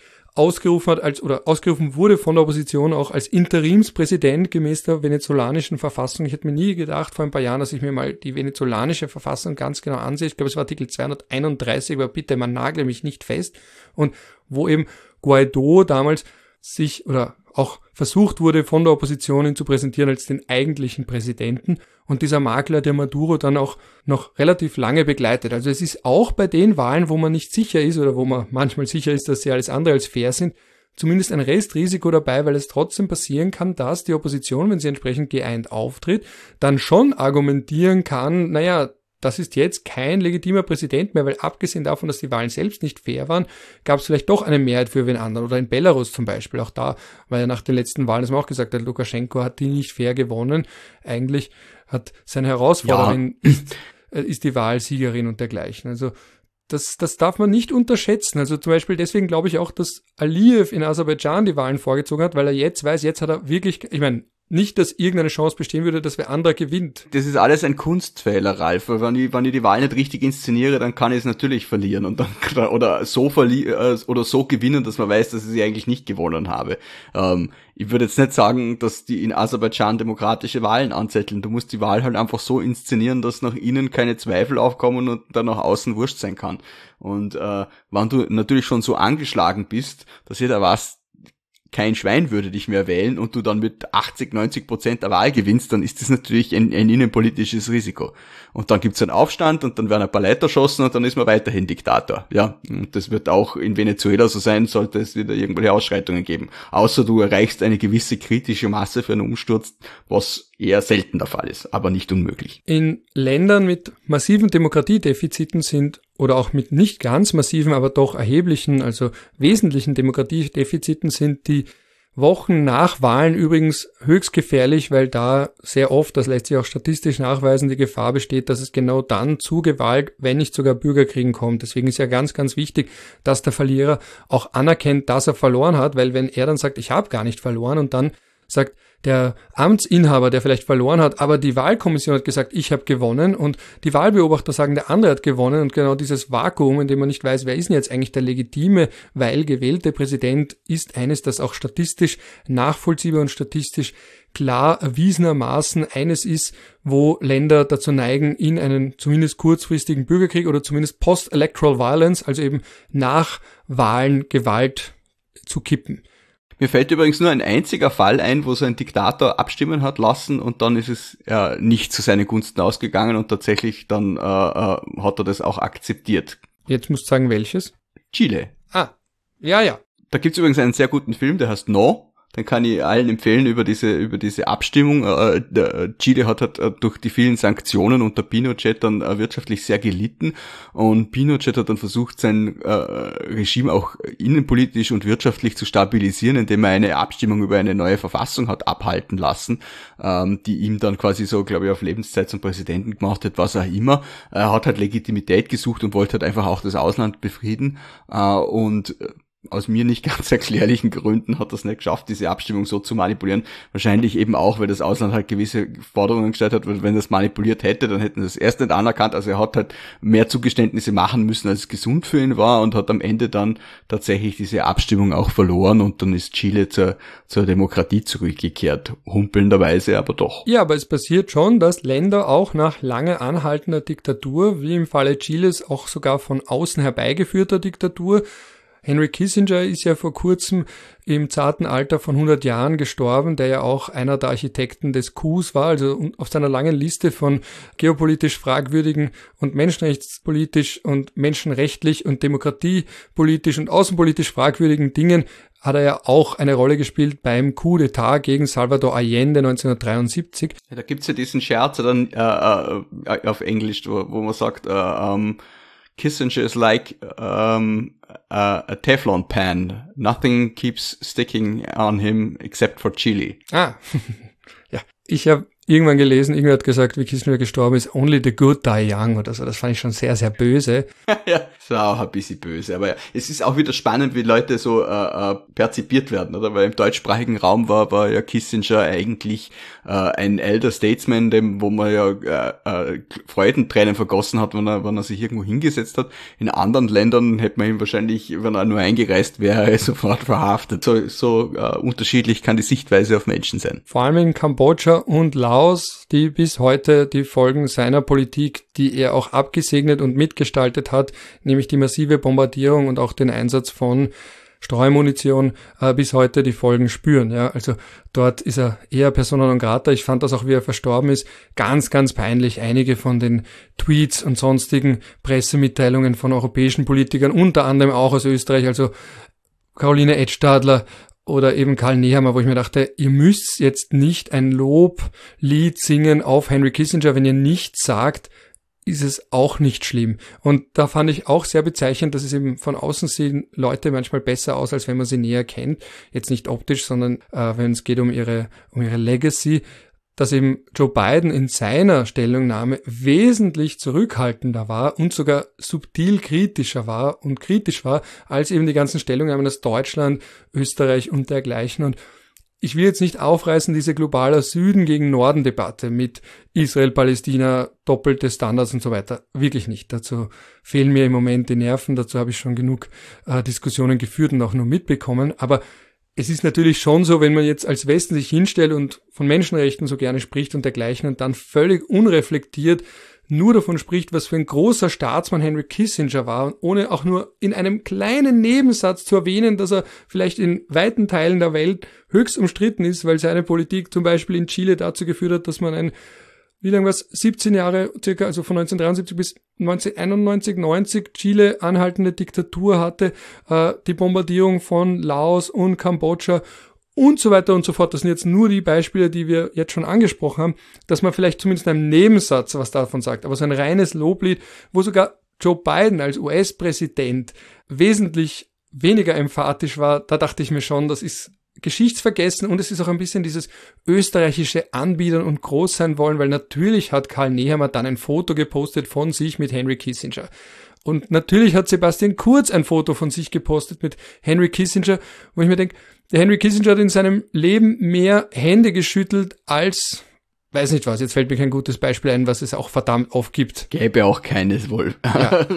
Speaker 1: ausgerufen wurde von der Opposition auch als Interimspräsident gemäß der venezolanischen Verfassung. Ich hätte mir nie gedacht vor ein paar Jahren, dass ich mir mal die venezolanische Verfassung ganz genau ansehe. Ich glaube, es war Artikel 231, aber bitte, man nagle mich nicht fest. Und wo eben Guaidó damals sich oder auch versucht wurde, von der Opposition ihn zu präsentieren als den eigentlichen Präsidenten. Und dieser Makler, der Maduro dann auch noch relativ lange begleitet. Also es ist auch bei den Wahlen, wo man nicht sicher ist oder wo man manchmal sicher ist, dass sie alles andere als fair sind, zumindest ein Restrisiko dabei, weil es trotzdem passieren kann, dass die Opposition, wenn sie entsprechend geeint auftritt, dann schon argumentieren kann, naja, das ist jetzt kein legitimer Präsident mehr, weil abgesehen davon, dass die Wahlen selbst nicht fair waren, gab es vielleicht doch eine Mehrheit für wen anderen. Oder in Belarus zum Beispiel, auch da, weil ja nach den letzten Wahlen, das man auch gesagt hat, Lukaschenko hat die nicht fair gewonnen. Eigentlich hat seine Herausforderin, ist die Wahlsiegerin und dergleichen. Also das darf man nicht unterschätzen. Also zum Beispiel deswegen glaube ich auch, dass Aliyev in Aserbaidschan die Wahlen vorgezogen hat, weil er jetzt weiß, jetzt hat er wirklich, ich meine, nicht, dass irgendeine Chance bestehen würde, dass wer anderer gewinnt.
Speaker 2: Das ist alles ein Kunstfehler, Ralf. Wenn ich die Wahl nicht richtig inszeniere, dann kann ich es natürlich verlieren und dann oder so gewinnen, dass man weiß, dass ich sie eigentlich nicht gewonnen habe. Ich würde jetzt nicht sagen, dass die in Aserbaidschan demokratische Wahlen anzetteln. Du musst die Wahl halt einfach so inszenieren, dass nach innen keine Zweifel aufkommen und dann nach außen wurscht sein kann. Und wenn du natürlich schon so angeschlagen bist, dass jeder weiß, kein Schwein würde dich mehr wählen und du dann mit 80-90% der Wahl gewinnst, dann ist das natürlich ein innenpolitisches Risiko. Und dann gibt's einen Aufstand und dann werden ein paar Leute erschossen und dann ist man weiterhin Diktator. Ja, und das wird auch in Venezuela so sein, sollte es wieder irgendwelche Ausschreitungen geben. Außer du erreichst eine gewisse kritische Masse für einen Umsturz, was eher selten der Fall ist, aber nicht unmöglich.
Speaker 1: In Ländern mit massiven Demokratiedefiziten sind, oder auch mit nicht ganz massiven, aber doch erheblichen, also wesentlichen Demokratiedefiziten sind die Wochen nach Wahlen übrigens höchst gefährlich, weil da sehr oft, das lässt sich auch statistisch nachweisen, die Gefahr besteht, dass es genau dann zu Gewalt, wenn nicht sogar Bürgerkriegen kommt. Deswegen ist ja ganz, ganz wichtig, dass der Verlierer auch anerkennt, dass er verloren hat, weil wenn er dann sagt, ich habe gar nicht verloren und dann sagt der Amtsinhaber, der vielleicht verloren hat, aber die Wahlkommission hat gesagt, ich habe gewonnen und die Wahlbeobachter sagen, der andere hat gewonnen und genau dieses Vakuum, in dem man nicht weiß, wer ist denn jetzt eigentlich der legitime, weil gewählte Präsident, ist eines, das auch statistisch nachvollziehbar und statistisch klar erwiesenermaßen eines ist, wo Länder dazu neigen, in einen zumindest kurzfristigen Bürgerkrieg oder zumindest Post-Electoral Violence, also eben nach Wahlen Gewalt zu kippen.
Speaker 2: Mir fällt übrigens nur ein einziger Fall ein, wo so ein Diktator abstimmen hat lassen und dann ist es nicht zu seinen Gunsten ausgegangen und tatsächlich dann hat er das auch akzeptiert.
Speaker 1: Jetzt musst du sagen, welches?
Speaker 2: Chile.
Speaker 1: Ah, ja.
Speaker 2: Da gibt's übrigens einen sehr guten Film, der heißt No. Den kann ich allen empfehlen über diese Abstimmung. Chile hat durch die vielen Sanktionen unter Pinochet dann wirtschaftlich sehr gelitten und Pinochet hat dann versucht, sein Regime auch innenpolitisch und wirtschaftlich zu stabilisieren, indem er eine Abstimmung über eine neue Verfassung hat abhalten lassen, die ihm dann quasi so, glaube ich, auf Lebenszeit zum Präsidenten gemacht hat, was auch immer. Er hat halt Legitimität gesucht und wollte halt einfach auch das Ausland befrieden und aus mir nicht ganz erklärlichen Gründen hat das nicht geschafft, diese Abstimmung so zu manipulieren. Wahrscheinlich eben auch, weil das Ausland halt gewisse Forderungen gestellt hat, weil wenn das manipuliert hätte, dann hätten sie es erst nicht anerkannt. Also er hat halt mehr Zugeständnisse machen müssen, als gesund für ihn war und hat am Ende dann tatsächlich diese Abstimmung auch verloren und dann ist Chile zur Demokratie zurückgekehrt. Humpelnderweise, aber doch.
Speaker 1: Ja, aber es passiert schon, dass Länder auch nach lange anhaltender Diktatur, wie im Falle Chiles auch sogar von außen herbeigeführter Diktatur, Henry Kissinger ist ja vor kurzem im zarten Alter von 100 Jahren gestorben, der ja auch einer der Architekten des Coups war, also auf seiner langen Liste von geopolitisch fragwürdigen und menschenrechtspolitisch und menschenrechtlich und demokratiepolitisch und außenpolitisch fragwürdigen Dingen hat er ja auch eine Rolle gespielt beim Coup d'État gegen Salvador Allende 1973.
Speaker 2: Ja, da gibt's ja diesen Scherz dann auf Englisch, wo man sagt, Kissinger is like a Teflon pan. Nothing keeps sticking on him except for chili.
Speaker 1: Ah, ja. Ich habe irgendwann gelesen, irgendwer hat gesagt, wie Kissinger gestorben ist, only the good die young oder so. Das fand ich schon sehr, sehr böse.
Speaker 2: Ja, das war auch ein bisschen böse. Aber ja, es ist auch wieder spannend, wie Leute so perzipiert werden, oder? Weil im deutschsprachigen Raum war ja Kissinger eigentlich ein Elder Statesman, wo man ja Freudentränen vergossen hat, wenn er sich irgendwo hingesetzt hat. In anderen Ländern hätte man ihn wahrscheinlich, wenn er nur eingereist wäre, sofort verhaftet. So unterschiedlich kann die Sichtweise auf Menschen sein.
Speaker 1: Vor allem in Kambodscha und Laos, die bis heute die Folgen seiner Politik, die er auch abgesegnet und mitgestaltet hat, nämlich die massive Bombardierung und auch den Einsatz von Streumunition, bis heute die Folgen spüren. Ja, also dort ist er eher persona non grata. Ich fand das auch, wie er verstorben ist, ganz, ganz peinlich. Einige von den Tweets und sonstigen Pressemitteilungen von europäischen Politikern, unter anderem auch aus Österreich, also Caroline Edstadler oder eben Karl Nehammer, wo ich mir dachte, ihr müsst jetzt nicht ein Loblied singen auf Henry Kissinger, wenn ihr nichts sagt, ist es auch nicht schlimm. Und da fand ich auch sehr bezeichnend, dass es eben von außen sehen Leute manchmal besser aus, als wenn man sie näher kennt. Jetzt nicht optisch, sondern wenn es geht um ihre Legacy, dass eben Joe Biden in seiner Stellungnahme wesentlich zurückhaltender war und sogar subtil kritisch war, als eben die ganzen Stellungnahmen aus Deutschland, Österreich und dergleichen. Und ich will jetzt nicht aufreißen, diese globaler Süden gegen Norden Debatte mit Israel, Palästina, doppelte Standards und so weiter. Wirklich nicht. Dazu fehlen mir im Moment die Nerven. Dazu habe ich schon genug Diskussionen geführt und auch nur mitbekommen. Aber es ist natürlich schon so, wenn man jetzt als Westen sich hinstellt und von Menschenrechten so gerne spricht und dergleichen und dann völlig unreflektiert nur davon spricht, was für ein großer Staatsmann Henry Kissinger war, und ohne auch nur in einem kleinen Nebensatz zu erwähnen, dass er vielleicht in weiten Teilen der Welt höchst umstritten ist, weil seine Politik zum Beispiel in Chile dazu geführt hat, dass man 17 Jahre circa, also von 1973 bis 1991, 90 Chile anhaltende Diktatur hatte, die Bombardierung von Laos und Kambodscha und so weiter und so fort. Das sind jetzt nur die Beispiele, die wir jetzt schon angesprochen haben, dass man vielleicht zumindest in einem Nebensatz was davon sagt. Aber so ein reines Loblied, wo sogar Joe Biden als US-Präsident wesentlich weniger emphatisch war, da dachte ich mir schon, das ist geschichtsvergessen, und es ist auch ein bisschen dieses österreichische Anbiedern und groß sein wollen, weil natürlich hat Karl Nehammer dann ein Foto gepostet von sich mit Henry Kissinger. Und natürlich hat Sebastian Kurz ein Foto von sich gepostet mit Henry Kissinger, wo ich mir denke, der Henry Kissinger hat in seinem Leben mehr Hände geschüttelt als, weiß nicht was, jetzt fällt mir kein gutes Beispiel ein, was es auch verdammt oft gibt.
Speaker 2: Gäbe auch keines wohl.
Speaker 1: Ja.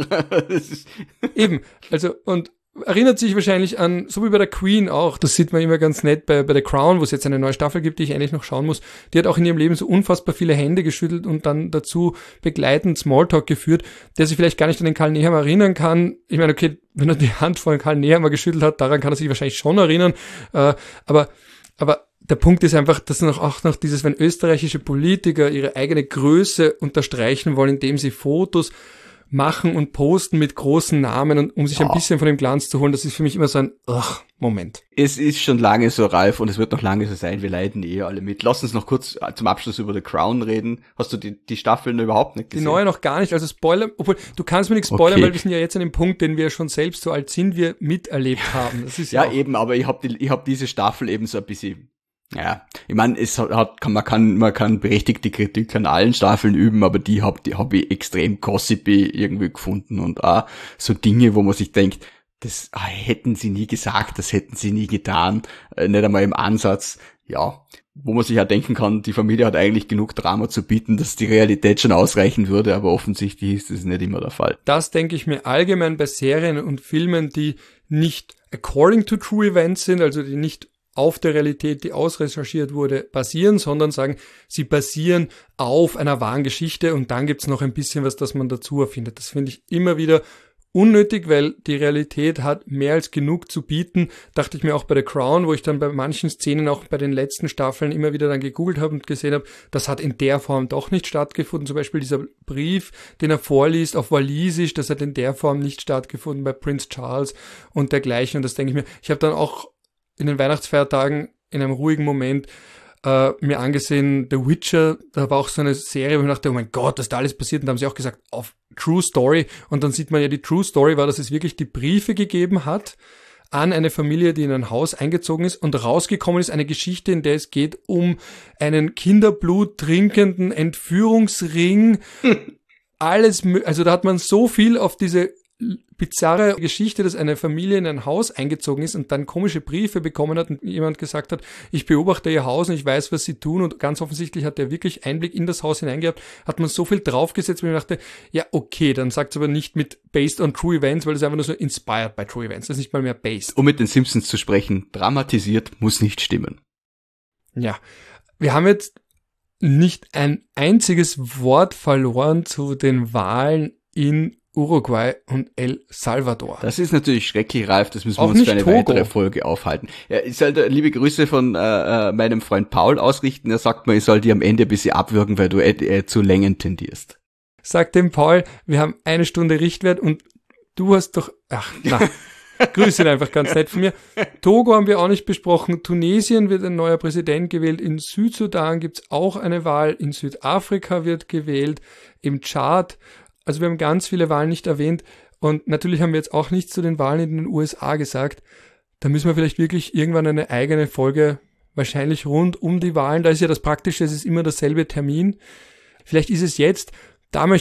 Speaker 1: Eben, also, und erinnert sich wahrscheinlich an, so wie bei der Queen auch, das sieht man immer ganz nett bei The Crown, wo es jetzt eine neue Staffel gibt, die ich eigentlich noch schauen muss, die hat auch in ihrem Leben so unfassbar viele Hände geschüttelt und dann dazu begleitend Smalltalk geführt, der sich vielleicht gar nicht an den Karl Nehammer erinnern kann. Ich meine, okay, wenn er die Hand von Karl Nehammer geschüttelt hat, daran kann er sich wahrscheinlich schon erinnern, aber der Punkt ist einfach, dass auch noch dieses, wenn österreichische Politiker ihre eigene Größe unterstreichen wollen, indem sie Fotos machen und posten mit großen Namen, und um sich ein bisschen von dem Glanz zu holen, das ist für mich immer so ein Moment.
Speaker 2: Es ist schon lange so, Ralf, und es wird noch lange so sein, wir leiden alle mit. Lass uns noch kurz zum Abschluss über The Crown reden. Hast du die Staffeln überhaupt nicht gesehen?
Speaker 1: Die neue noch gar nicht, also Spoiler, obwohl du kannst mir nichts spoilern, okay, weil wir sind ja jetzt an dem Punkt, den wir schon selbst, so alt sind wir, miterlebt haben. Das ist
Speaker 2: ja eben, aber ich hab diese Staffel eben so ein bisschen. Ja, ich meine, man kann berechtigte Kritik an allen Staffeln üben, aber die hab ich extrem gossipy irgendwie gefunden, und auch so Dinge, wo man sich denkt, das hätten sie nie gesagt, das hätten sie nie getan, nicht einmal im Ansatz, ja, wo man sich auch denken kann, die Familie hat eigentlich genug Drama zu bieten, dass die Realität schon ausreichen würde, aber offensichtlich ist das nicht immer der Fall.
Speaker 1: Das denke ich mir allgemein bei Serien und Filmen, die nicht according to true events sind, also die nicht auf der Realität, die ausrecherchiert wurde, basieren, sondern sagen, sie basieren auf einer wahren Geschichte, und dann gibt's noch ein bisschen was, das man dazu erfindet. Das finde ich immer wieder unnötig, weil die Realität hat mehr als genug zu bieten. Dachte ich mir auch bei The Crown, wo ich dann bei manchen Szenen, auch bei den letzten Staffeln, immer wieder dann gegoogelt habe und gesehen habe, das hat in der Form doch nicht stattgefunden. Zum Beispiel dieser Brief, den er vorliest auf Walisisch, das hat in der Form nicht stattgefunden bei Prince Charles und dergleichen. Und das denke ich mir, ich habe dann auch in den Weihnachtsfeiertagen in einem ruhigen Moment mir angesehen, The Witcher, da war auch so eine Serie, wo ich dachte, oh mein Gott, was da alles passiert, und da haben sie auch gesagt, auf True Story, und dann sieht man ja, die True Story war, dass es wirklich die Briefe gegeben hat an eine Familie, die in ein Haus eingezogen ist, und rausgekommen ist eine Geschichte, in der es geht um einen Kinderblut trinkenden Entführungsring, alles, also da hat man so viel auf diese bizarre Geschichte, dass eine Familie in ein Haus eingezogen ist und dann komische Briefe bekommen hat und jemand gesagt hat, ich beobachte ihr Haus und ich weiß, was sie tun, und ganz offensichtlich hat er wirklich Einblick in das Haus hineingehabt, hat man so viel draufgesetzt, weil ich dachte, ja okay, dann sagt es aber nicht mit based on true events, weil es einfach nur so inspired by true events, das ist nicht mal mehr based.
Speaker 2: Um mit den Simpsons zu sprechen, dramatisiert muss nicht stimmen.
Speaker 1: Ja, wir haben jetzt nicht ein einziges Wort verloren zu den Wahlen in Uruguay und El Salvador.
Speaker 2: Das ist natürlich schrecklich, Ralf, das müssen wir uns für eine weitere Folge aufhalten. Ja, ich soll liebe Grüße von meinem Freund Paul ausrichten. Er sagt mir, ich soll die am Ende ein bisschen abwürgen, weil du zu Längen tendierst.
Speaker 1: Sag dem Paul, wir haben 1 Stunde Richtwert und du hast doch... Grüße ihn einfach ganz nett von mir. Togo haben wir auch nicht besprochen. Tunesien wird ein neuer Präsident gewählt. In Südsudan gibt's auch eine Wahl. In Südafrika wird gewählt. Im Tschad. Also wir haben ganz viele Wahlen nicht erwähnt, und natürlich haben wir jetzt auch nichts zu den Wahlen in den USA gesagt. Da müssen wir vielleicht wirklich irgendwann eine eigene Folge, wahrscheinlich rund um die Wahlen. Da ist ja das Praktische, es ist immer derselbe Termin. Vielleicht ist es jetzt, da möchte ich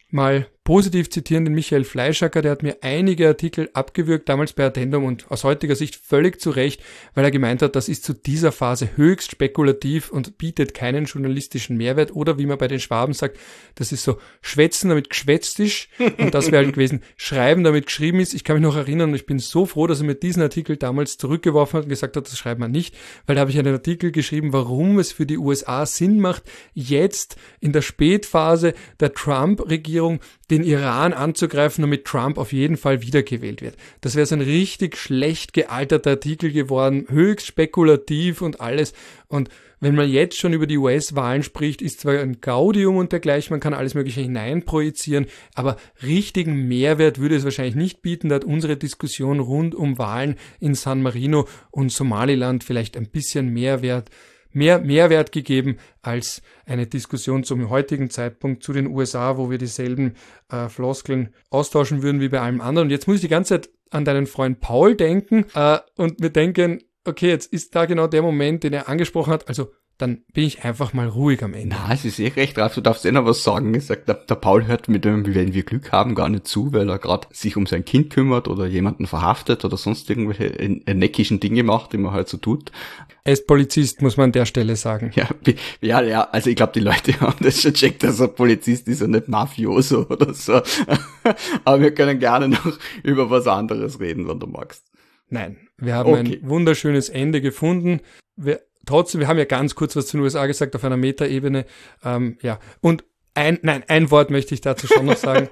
Speaker 1: mal positiv zitieren den Michael Fleischacker, der hat mir einige Artikel abgewürgt, damals bei Addendum und aus heutiger Sicht völlig zu Recht, weil er gemeint hat, das ist zu dieser Phase höchst spekulativ und bietet keinen journalistischen Mehrwert oder wie man bei den Schwaben sagt, das ist so schwätzen, damit geschwätzt ist und das wäre halt gewesen, schreiben, damit geschrieben ist. Ich kann mich noch erinnern und ich bin so froh, dass er mir diesen Artikel damals zurückgeworfen hat und gesagt hat, das schreibt man nicht, weil da habe ich einen Artikel geschrieben, warum es für die USA Sinn macht, jetzt in der Spätphase der Trump-Regierung den Iran anzugreifen, damit Trump auf jeden Fall wiedergewählt wird. Das wäre so ein richtig schlecht gealterter Artikel geworden, höchst spekulativ und alles. Und wenn man jetzt schon über die US-Wahlen spricht, ist zwar ein Gaudium und dergleichen, man kann alles Mögliche hineinprojizieren, aber richtigen Mehrwert würde es wahrscheinlich nicht bieten. Da hat unsere Diskussion rund um Wahlen in San Marino und Somaliland vielleicht ein bisschen mehr Mehrwert gegeben als eine Diskussion zum heutigen Zeitpunkt zu den USA, wo wir dieselben Floskeln austauschen würden wie bei allem anderen. Und jetzt muss ich die ganze Zeit an deinen Freund Paul denken und mir denken, okay, jetzt ist da genau der Moment, den er angesprochen hat, also dann bin ich einfach mal ruhig am Ende.
Speaker 2: Na, es ist recht drauf, du darfst noch was sagen. Er sagt, der Paul hört mit dem, wenn wir Glück haben, gar nicht zu, weil er gerade sich um sein Kind kümmert oder jemanden verhaftet oder sonst irgendwelche neckischen Dinge macht, die man halt so tut.
Speaker 1: Er ist Polizist, muss man an der Stelle sagen.
Speaker 2: Ja, also ich glaube, die Leute haben das schon checkt, dass er Polizist ist und nicht Mafioso oder so. Aber wir können gerne noch über was anderes reden, wenn du magst.
Speaker 1: Nein, wir haben ein wunderschönes Ende gefunden. Wir haben ja ganz kurz was zu den USA gesagt auf einer Metaebene. Und ein Wort möchte ich dazu schon noch sagen.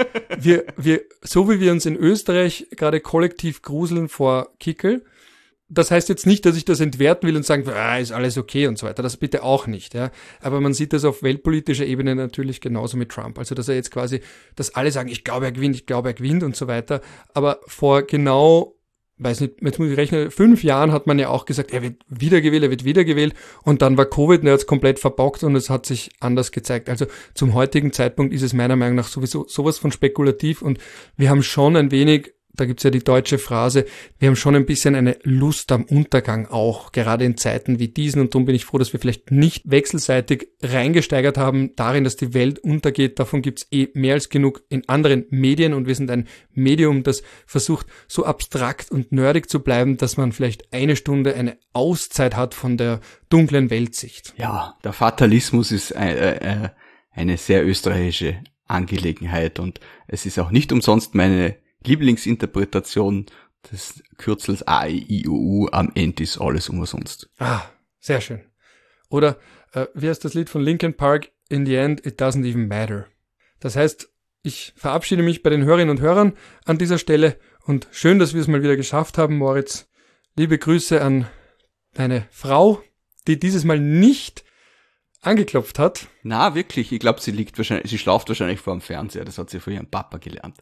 Speaker 1: So wie wir uns in Österreich gerade kollektiv gruseln vor Kickel, das heißt jetzt nicht, dass ich das entwerten will und sagen, ist alles okay und so weiter. Das bitte auch nicht, ja. Aber man sieht das auf weltpolitischer Ebene natürlich genauso mit Trump. Also, dass er jetzt quasi, dass alle sagen, ich glaube, er gewinnt und so weiter. Aber vor genau, weiß nicht, jetzt muss ich rechnen, 5 Jahren hat man ja auch gesagt, er wird wiedergewählt und dann war Covid und er hat es komplett verbockt und es hat sich anders gezeigt. Also zum heutigen Zeitpunkt ist es meiner Meinung nach sowieso sowas von spekulativ und wir haben schon ein wenig, da gibt's ja die deutsche Phrase, wir haben schon ein bisschen eine Lust am Untergang auch, gerade in Zeiten wie diesen und darum bin ich froh, dass wir vielleicht nicht wechselseitig reingesteigert haben darin, dass die Welt untergeht. Davon gibt's mehr als genug in anderen Medien und wir sind ein Medium, das versucht, so abstrakt und nerdig zu bleiben, dass man vielleicht eine Stunde eine Auszeit hat von der dunklen Weltsicht.
Speaker 2: Ja, der Fatalismus ist eine sehr österreichische Angelegenheit und es ist auch nicht umsonst meine Lieblingsinterpretation des Kürzels AIIUU, am Ende ist alles umsonst.
Speaker 1: Sehr schön. Oder, wie heißt das Lied von Linkin Park? In the end, it doesn't even matter. Das heißt, ich verabschiede mich bei den Hörerinnen und Hörern an dieser Stelle und schön, dass wir es mal wieder geschafft haben, Moritz. Liebe Grüße an deine Frau, die dieses Mal nicht angeklopft hat.
Speaker 2: Na, wirklich, ich glaube, sie schlaft wahrscheinlich vor dem Fernseher, das hat sie von ihrem Papa gelernt.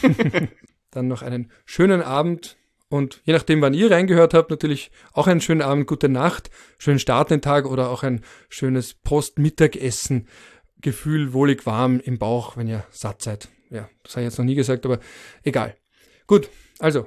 Speaker 1: Dann noch einen schönen Abend und je nachdem, wann ihr reingehört habt, natürlich auch einen schönen Abend, gute Nacht, schönen Start in den Tag oder auch ein schönes Post-Mittagessen, Gefühl wohlig warm im Bauch, wenn ihr satt seid. Ja, das habe ich jetzt noch nie gesagt, aber egal. Gut, also,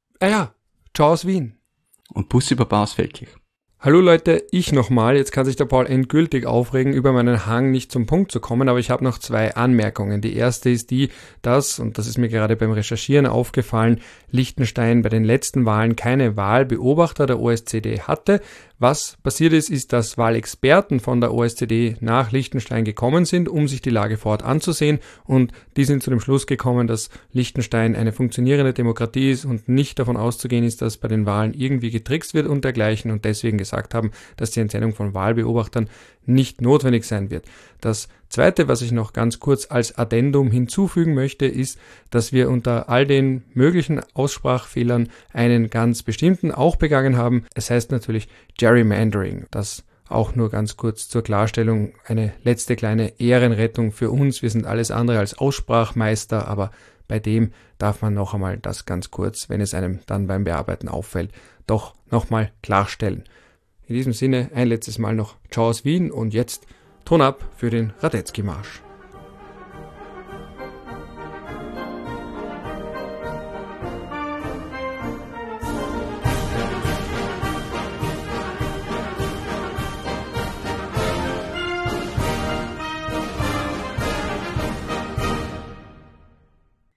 Speaker 1: ciao aus Wien.
Speaker 2: Und Bussi Baba aus Feldkirch.
Speaker 1: Hallo Leute, ich nochmal. Jetzt kann sich der Paul endgültig aufregen, über meinen Hang nicht zum Punkt zu kommen, aber ich habe noch 2 Anmerkungen. Die erste ist die, dass, und das ist mir gerade beim Recherchieren aufgefallen, Liechtenstein bei den letzten Wahlen keine Wahlbeobachter der OSZE hatte. Was passiert ist, dass Wahlexperten von der OSZE nach Liechtenstein gekommen sind, um sich die Lage vor Ort anzusehen und die sind zu dem Schluss gekommen, dass Liechtenstein eine funktionierende Demokratie ist und nicht davon auszugehen ist, dass bei den Wahlen irgendwie getrickst wird und dergleichen und deswegen gesagt haben, dass die Entsendung von Wahlbeobachtern nicht notwendig sein wird. Das Zweite, was ich noch ganz kurz als Addendum hinzufügen möchte, ist, dass wir unter all den möglichen Aussprachfehlern einen ganz bestimmten auch begangen haben. Es heißt natürlich Gerrymandering. Das auch nur ganz kurz zur Klarstellung, eine letzte kleine Ehrenrettung für uns. Wir sind alles andere als Aussprachmeister, aber bei dem darf man noch einmal das ganz kurz, wenn es einem dann beim Bearbeiten auffällt, doch nochmal klarstellen. In diesem Sinne ein letztes Mal noch Ciao aus Wien und jetzt Ton ab für den Radetzky-Marsch.